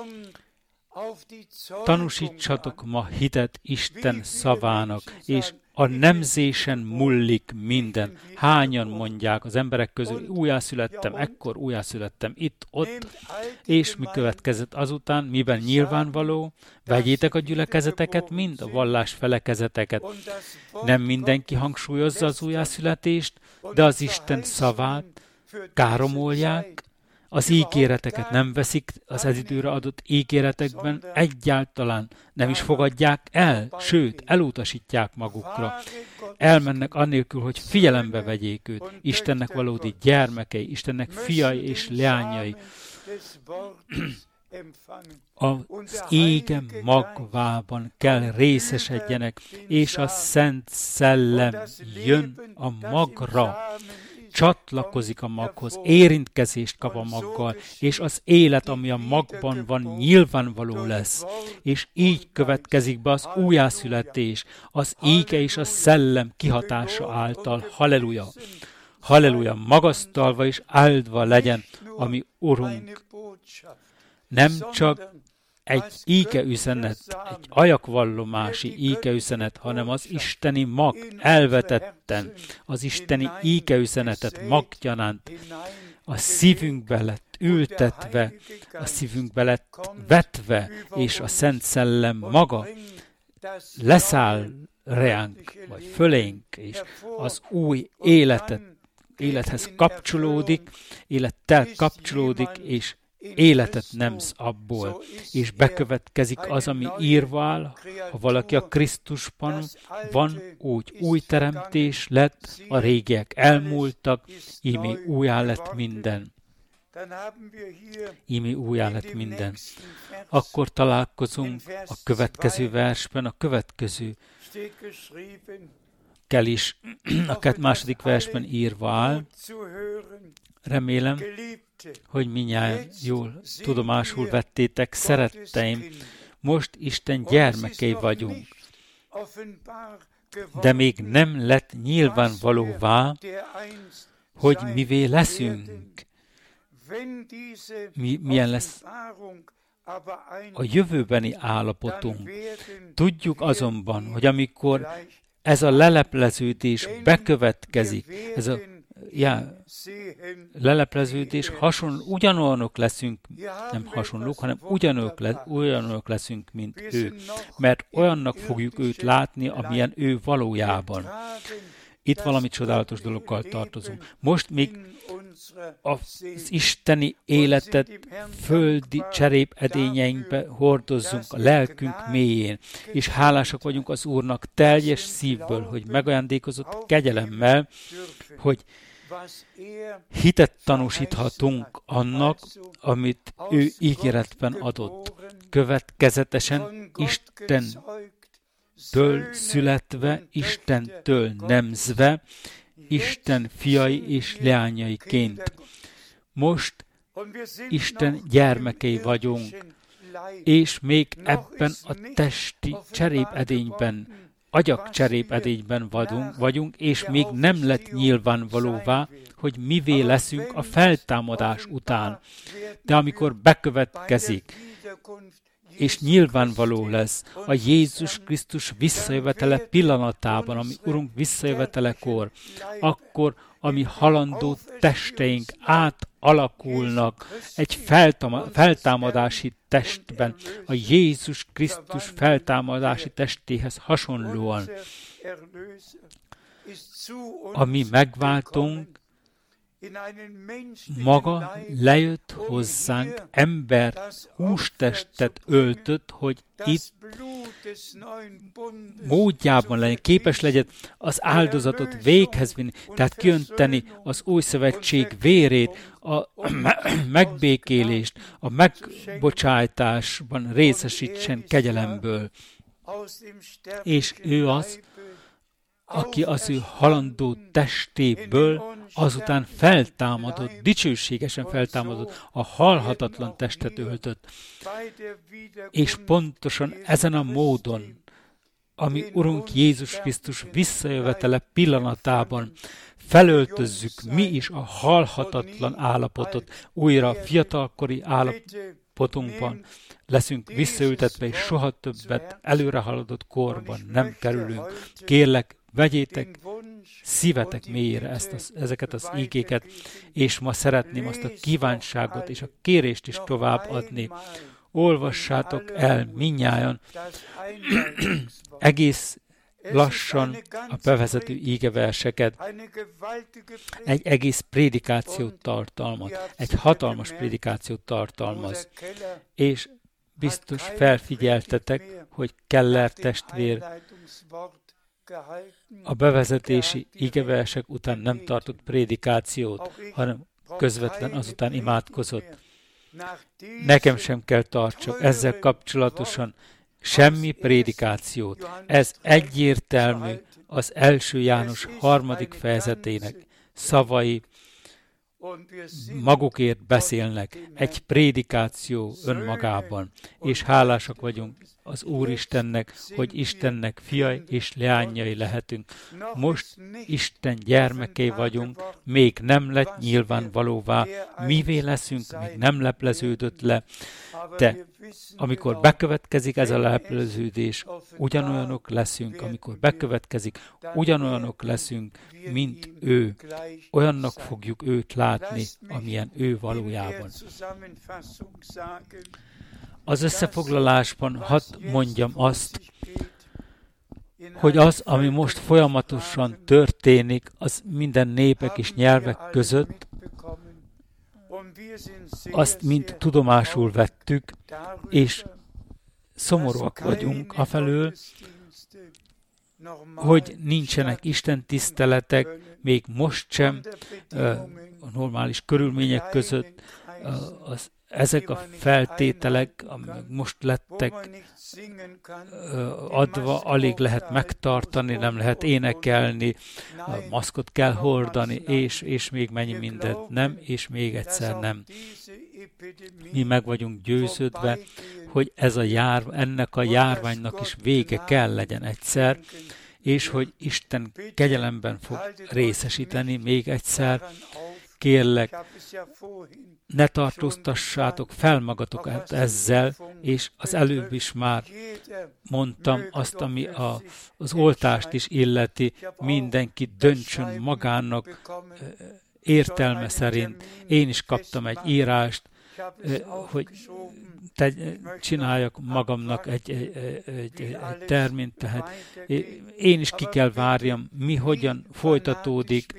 tanúsítsatok ma hitet Isten szavának, és a nemzésen mullik minden. Hányan mondják az emberek közül, újjászülettem, ekkor újjászülettem, itt, ott, és mi következett azután, miben nyilvánvaló, vegyétek a gyülekezeteket, mind a vallás felekezeteket. Nem mindenki hangsúlyozza az újjászületést, de az Isten szavát káromolják, az ígéreteket nem veszik az ez időre adott ígéretekben, egyáltalán nem is fogadják el, sőt, elutasítják magukra. Elmennek annélkül, hogy figyelembe vegyék őt. Istennek valódi gyermekei, Istennek fiai és leányai. Az ége magvában kell részesedjenek, és a Szent Szellem jön a magra, csatlakozik a maghoz, érintkezést kap a maggal, és az élet, ami a magban van, nyilvánvaló lesz. És így következik be az újjászületés, az ége és a szellem kihatása által. Halleluja! Halleluja! Magasztalva és áldva legyen a mi Urunk. Nem csak egy ígeüzenet, egy ajakvallomási ígeüzenet, hanem az isteni mag elvetetten, az isteni ígeüzenetet maggyanánt a szívünkbe lett ültetve, a szívünkbe lett vetve, és a Szent Szellem maga leszáll reánk, vagy fölénk, és az új életet, élethez kapcsolódik, élettel kapcsolódik, és életet nemz abból, és bekövetkezik az, ami írva áll, ha valaki a Krisztusban van, úgy új teremtés lett, a régiek elmúltak, ímé újjá lett minden. Ímé újjá lett minden. Akkor találkozunk a következő versben, a következő kell is, a második versben írva áll. Remélem, hogy mindjárt jól tudomásul vettétek, szeretteim, most Isten gyermekei vagyunk, de még nem lett nyilvánvalóvá, hogy mivé leszünk, mi, milyen lesz a jövőbeni állapotunk. Tudjuk azonban, hogy amikor ez a lelepleződés bekövetkezik, ez a ja, lelepleződés, hasonló, ugyanolyanok leszünk, nem hasonlók, hanem ugyanolyanok, le, ugyanolyanok leszünk, mint ő. Mert olyannak fogjuk őt látni, amilyen ő valójában. Itt valami csodálatos dologgal tartozunk. Most még az isteni életet földi cserépedényeinkbe hordozzunk a lelkünk mélyén, és hálásak vagyunk az Úrnak teljes szívből, hogy megajándékozott kegyelemmel, hogy hitet tanúsíthatunk annak, amit ő ígéretben adott. Következetesen Istentől születve, Istentől nemzve, Isten fiai és leányaiként. Most Isten gyermekei vagyunk, és még ebben a testi cserépedényben, agyak cserépedényben vagyunk, vagyunk, és még nem lett nyilvánvalóvá, hogy mivé leszünk a feltámadás után. De amikor bekövetkezik, és nyilvánvaló lesz a Jézus Krisztus visszajövetele pillanatában, ami Urunk visszajövetelekor, akkor a mi halandó testeink átalakulnak egy feltámadási testben, a Jézus Krisztus feltámadási testéhez hasonlóan. A mi megváltunk maga lejött hozzánk, ember hústestet öltött, hogy itt módjában legyen, képes legyen az áldozatot véghez vinni, tehát kiönteni az új szövetség vérét, a megbékélést, a megbocsájtásban részesítsen kegyelemből. És ő az, aki az ő halandó testéből azután feltámadott, dicsőségesen feltámadott, a halhatatlan testet öltött. És pontosan ezen a módon, ami Urunk Jézus Krisztus visszajövetele pillanatában felöltözzük mi is a halhatatlan állapotot, újra fiatalkori állapotunkban leszünk visszaültetve, és soha többet előrehaladott korban nem kerülünk. Kérlek, vegyétek szívetek mélyére ezt az, ezeket az ígéket, és ma szeretném azt a kívánságot és a kérést is továbbadni. Olvassátok el mindnyájan egész lassan a bevezető ígeverseket, egy egész prédikációt tartalmaz, egy hatalmas prédikációt tartalmaz, és biztos felfigyeltetek, hogy Keller testvér a bevezetési ígeversek után nem tartott prédikációt, hanem közvetlen azután imádkozott. Nekem sem kell tartsak ezzel kapcsolatosan semmi prédikációt. Ez egyértelmű az első János harmadik fejezetének szavai magukért beszélnek, egy prédikáció önmagában, és hálásak vagyunk az Úristennek, hogy Istennek fiai és leányai lehetünk. Most Isten gyermekei vagyunk, még nem lett nyilvánvalóvá, mivé leszünk, még nem lepleződött le, de amikor bekövetkezik ez a lepleződés, ugyanolyanok leszünk, amikor bekövetkezik, ugyanolyanok leszünk, mint ő. Olyannak fogjuk őt látni, amilyen ő valójában. Az összefoglalásban hadd mondjam azt, hogy az, ami most folyamatosan történik, az minden népek és nyelvek között, azt mind tudomásul vettük, és szomorúak vagyunk afelől, hogy nincsenek Isten tiszteletek, még most sem a normális körülmények között, az ezek a feltételek, amik most lettek adva, alig lehet megtartani, nem lehet énekelni, maszkot kell hordani, és, és még mennyi mindent nem, és még egyszer nem. Mi meg vagyunk győződve, hogy ez a jár, ennek a járványnak is vége kell legyen egyszer, és hogy Isten kegyelemben fog részesíteni még egyszer. Kérlek, ne tartóztassátok fel magatokat ezzel, és az előbb is már mondtam azt, ami a, az oltást is illeti, mindenki döntsön magának értelme szerint. Én is kaptam egy írást, hogy te, csináljak magamnak egy, egy, egy, egy termint, tehát én is ki kell várjam, mi hogyan folytatódik,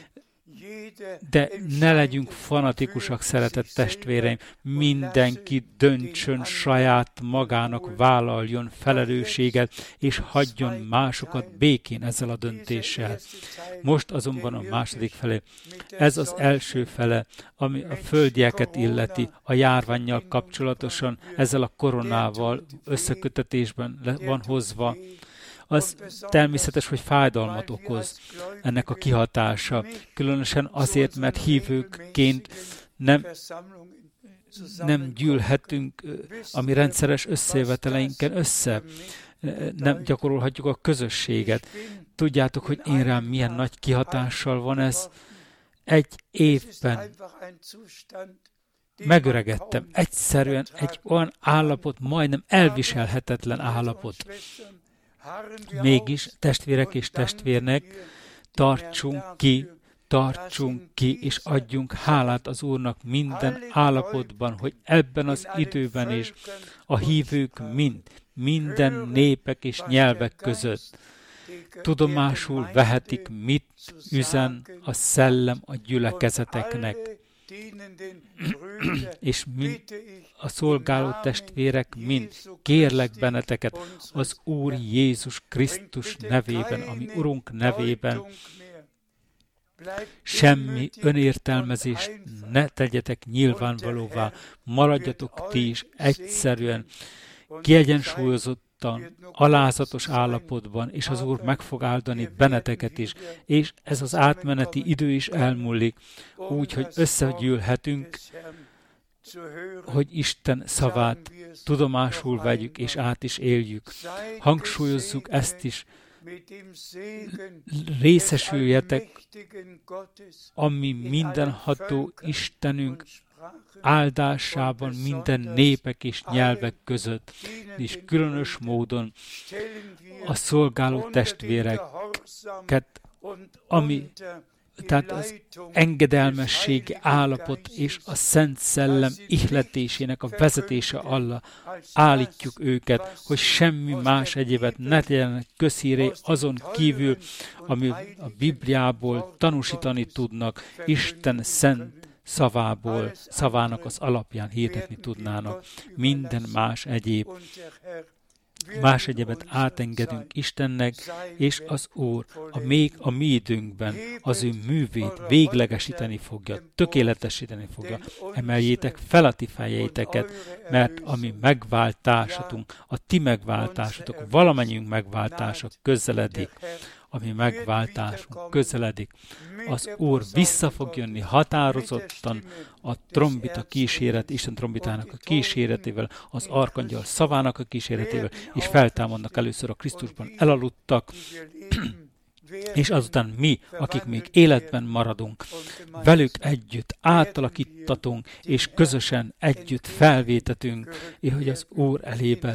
de ne legyünk fanatikusak, szeretett testvéreim, mindenki döntsön saját magának, vállaljon felelősséget, és hagyjon másokat békén ezzel a döntéssel. Most azonban a második felé, ez az első fele, ami a földieket illeti, a járvánnyal kapcsolatosan, ezzel a koronával összekötetésben van hozva, az természetes, hogy fájdalmat okoz ennek a kihatása. Különösen azért, mert hívőkként nem, nem gyűlhetünk a mi rendszeres összejöveteleinken össze. Nem gyakorolhatjuk a közösséget. Tudjátok, hogy én rám milyen nagy kihatással van ez. Egy évben megöregedtem. Egyszerűen egy olyan állapot, majdnem elviselhetetlen állapot. Mégis, testvérek és testvérnek, tartsunk ki, tartsunk ki, és adjunk hálát az Úrnak minden állapotban, hogy ebben az időben is a hívők mind, minden népek és nyelvek között tudomásul vehetik, mit üzen a szellem a gyülekezeteknek. És mind a szolgáló testvérek mind kérlek benneteket az Úr Jézus Krisztus nevében, ami Urunk nevében, semmi önértelmezést ne tegyetek nyilvánvalóvá, maradjatok ti is egyszerűen kiegyensúlyozottan, alázatos állapotban, és az Úr meg fog áldani benneteket is, és ez az átmeneti idő is elmúlik, úgy, hogy összegyűlhetünk, hogy Isten szavát tudomásul vegyük, és át is éljük. Hangsúlyozzuk ezt is, részesüljetek, ami mindenható Istenünk áldásában minden népek és nyelvek között, és különös módon a szolgáló testvérek amiket, ami, tehát az engedelmességi állapot és a Szent Szellem ihletésének a vezetése alá állítjuk őket, hogy semmi más egyébet ne tegyenek közhíré azon kívül, ami a Bibliából tanúsítani tudnak, Isten szent szavából, szavának az alapján hirdetni tudnának. Minden más egyéb. Más egyebet átengedünk Istennek, és az Úr a még a mi időnkben az ő művét véglegesíteni fogja, tökéletesíteni fogja. Emeljétek fel a ti fejeiteket, mert a mi megváltásatunk, a ti megváltásatok, valamennyiünk megváltása közeledik. Ami megváltásunk közeledik. Az Úr vissza fog jönni határozottan a trombita kíséret, Isten trombitának a kíséretével, az arkangyal szavának a kíséretével, és feltámadnak először a Krisztusban elaludtak, és azután mi, akik még életben maradunk, velük együtt átalakítatunk, és közösen együtt felvétetünk, és hogy az Úr elébe,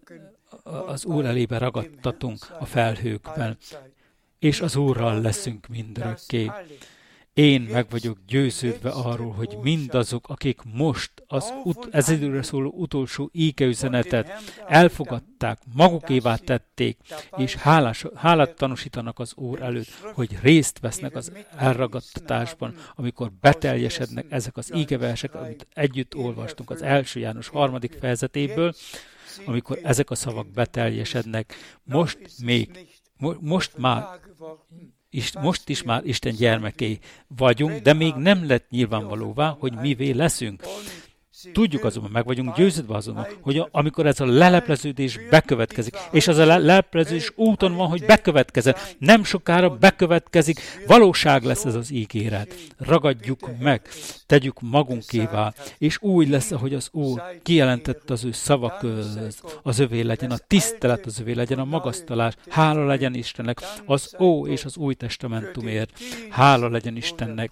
az Úr elébe ragadtatunk a felhőkben, és az Úrral leszünk mindörökké. Én meg vagyok győződve arról, hogy mindazok, akik most az ut- ez időre szóló utolsó ígeüzenetet elfogadták, magukévá tették, és hálás, hálát tanúsítanak az Úr előtt, hogy részt vesznek az elragadtatásban, amikor beteljesednek ezek az ígeversek, amit együtt olvastunk az első János harmadik fejezetéből, amikor ezek a szavak beteljesednek. Most még, mo- most már most is már Isten gyermekei vagyunk, de még nem lett nyilvánvalóvá, hogy mivé leszünk. Tudjuk azonban, meg vagyunk győződve azonban, hogy amikor ez a lelepleződés bekövetkezik, és az a lelepleződés úton van, hogy bekövetkezzen, nem sokára bekövetkezik, valóság lesz ez az ígéret. Ragadjuk meg, tegyük magunkévá, és úgy lesz, ahogy az Úr kijelentette az ő szava köz, az övé legyen a tisztelet, az övé legyen a magasztalás, hála legyen Istennek, az Ó és az Új Testamentumért, hála legyen Istennek,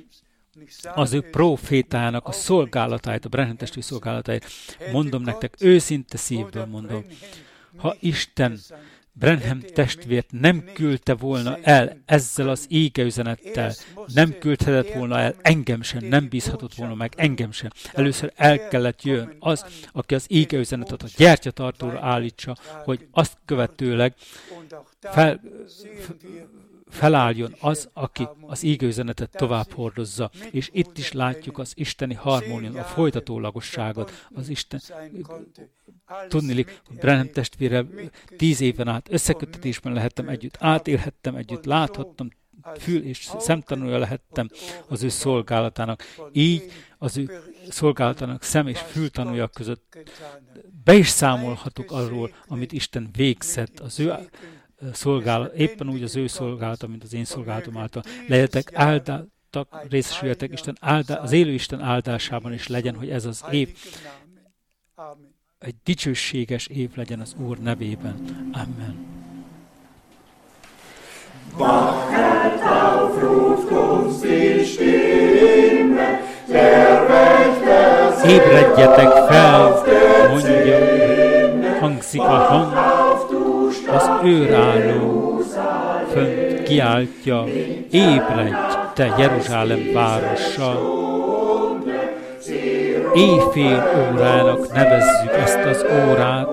az ő profétájának a szolgálatáit, a Branham testvér szolgálatáit. Mondom nektek, őszinte szívből mondom, ha Isten Branham testvért nem küldte volna el ezzel az ígeüzenettel, nem küldhetett volna el engem sem, nem bízhatott volna meg engem sem. Először el kellett jön az, aki az ígeüzenetet a gyertyatartóra állítsa, hogy azt követőleg fel, felálljon az, aki az ígeüzenetet tovább hordozza. És itt is látjuk az isteni harmónián, a folytatólagosságot, az Isten... Tudnilik, hogy Branham testvérrel tíz éven át összeköttetésben lehettem együtt, átélhettem együtt, láthattam, fül és szemtanúja lehettem az ő szolgálatának. Így az ő szolgálatának szem és fültanúja között be is számolhatok arról, amit Isten végzett az ő szolgálat, éppen úgy az ő szolgálata, mint az én szolgálatom által. Legyetek áldottak, részesüljetek Isten áldá, az élő Isten áldásában is legyen, hogy ez az év egy dicsőséges év legyen az Úr nevében. Amen. Wachet auf, ruft uns die Stimme, der Wächter ébredjetek fel, mondja, hangzik a hang, az őrálló fönt kiáltja, ébredj, te Jeruzsálem városa! Éjfél órának nevezzük ezt az órát.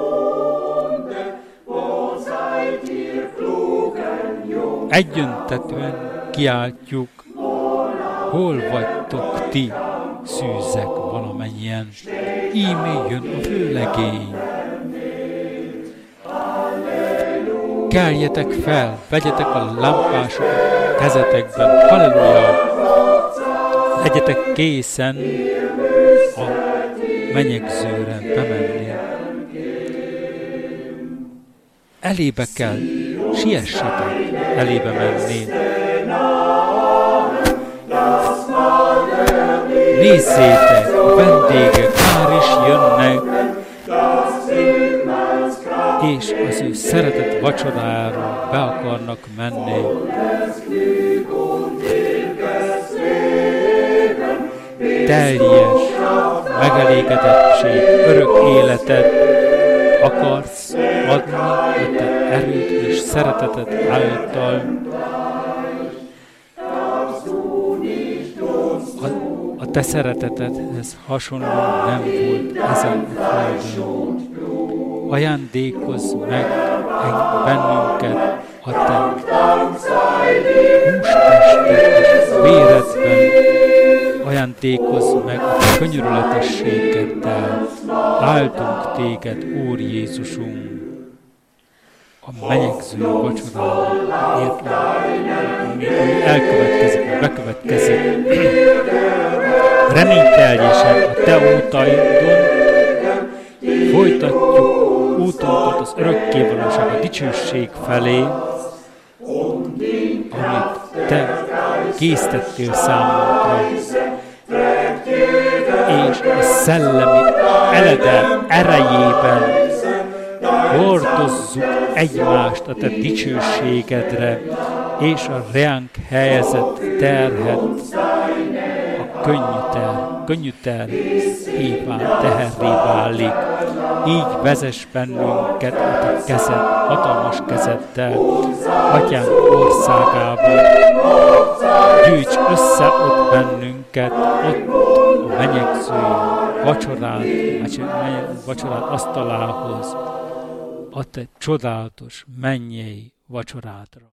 Egyöntetően kiáltjuk, hol vagytok ti, szűzek valamennyien, íme jön a vőlegény. Keljetek fel, vegyetek a lámpásokat kezetekben, halleluja! Legyetek készen a menyegzőre bemenni. Elébe kell, siessetek elébe menni. Nézzétek, a vendégek már is jönnek, és az ő szeretett vacsorára be akarnak menni. Teljes megelégedettség, örök életet akarsz, adni a te erőd és szereteted által. A, a te szeretetedhez hasonló nem volt ezen a földön. Ajándékozz meg bennünket a te hústested véredben, ajándékozz meg a te könyörületességeddel, áldunk téged, Úr Jézusunk, a menyegző vacsorával, ami elkövetkezik, bekövetkezik. Reményteljesen a te útaidon folytatjuk útunkat az örökkévalóság, a dicsőség felé, amit te késztettél számunkra, és a szellemi eledel erejében hordozzuk egymást a te dicsőségedre, és a ránk helyezett terhet a könnyű ter, könnyű terhévá, teherré válik. Így vezess bennünket a te kezed, hatalmas kezeddel, Atyánk országában. Gyűjts össze ott bennünket, ott a menyegző vacsorát, vacsorát asztalához, a te csodálatos mennyei vacsorádra.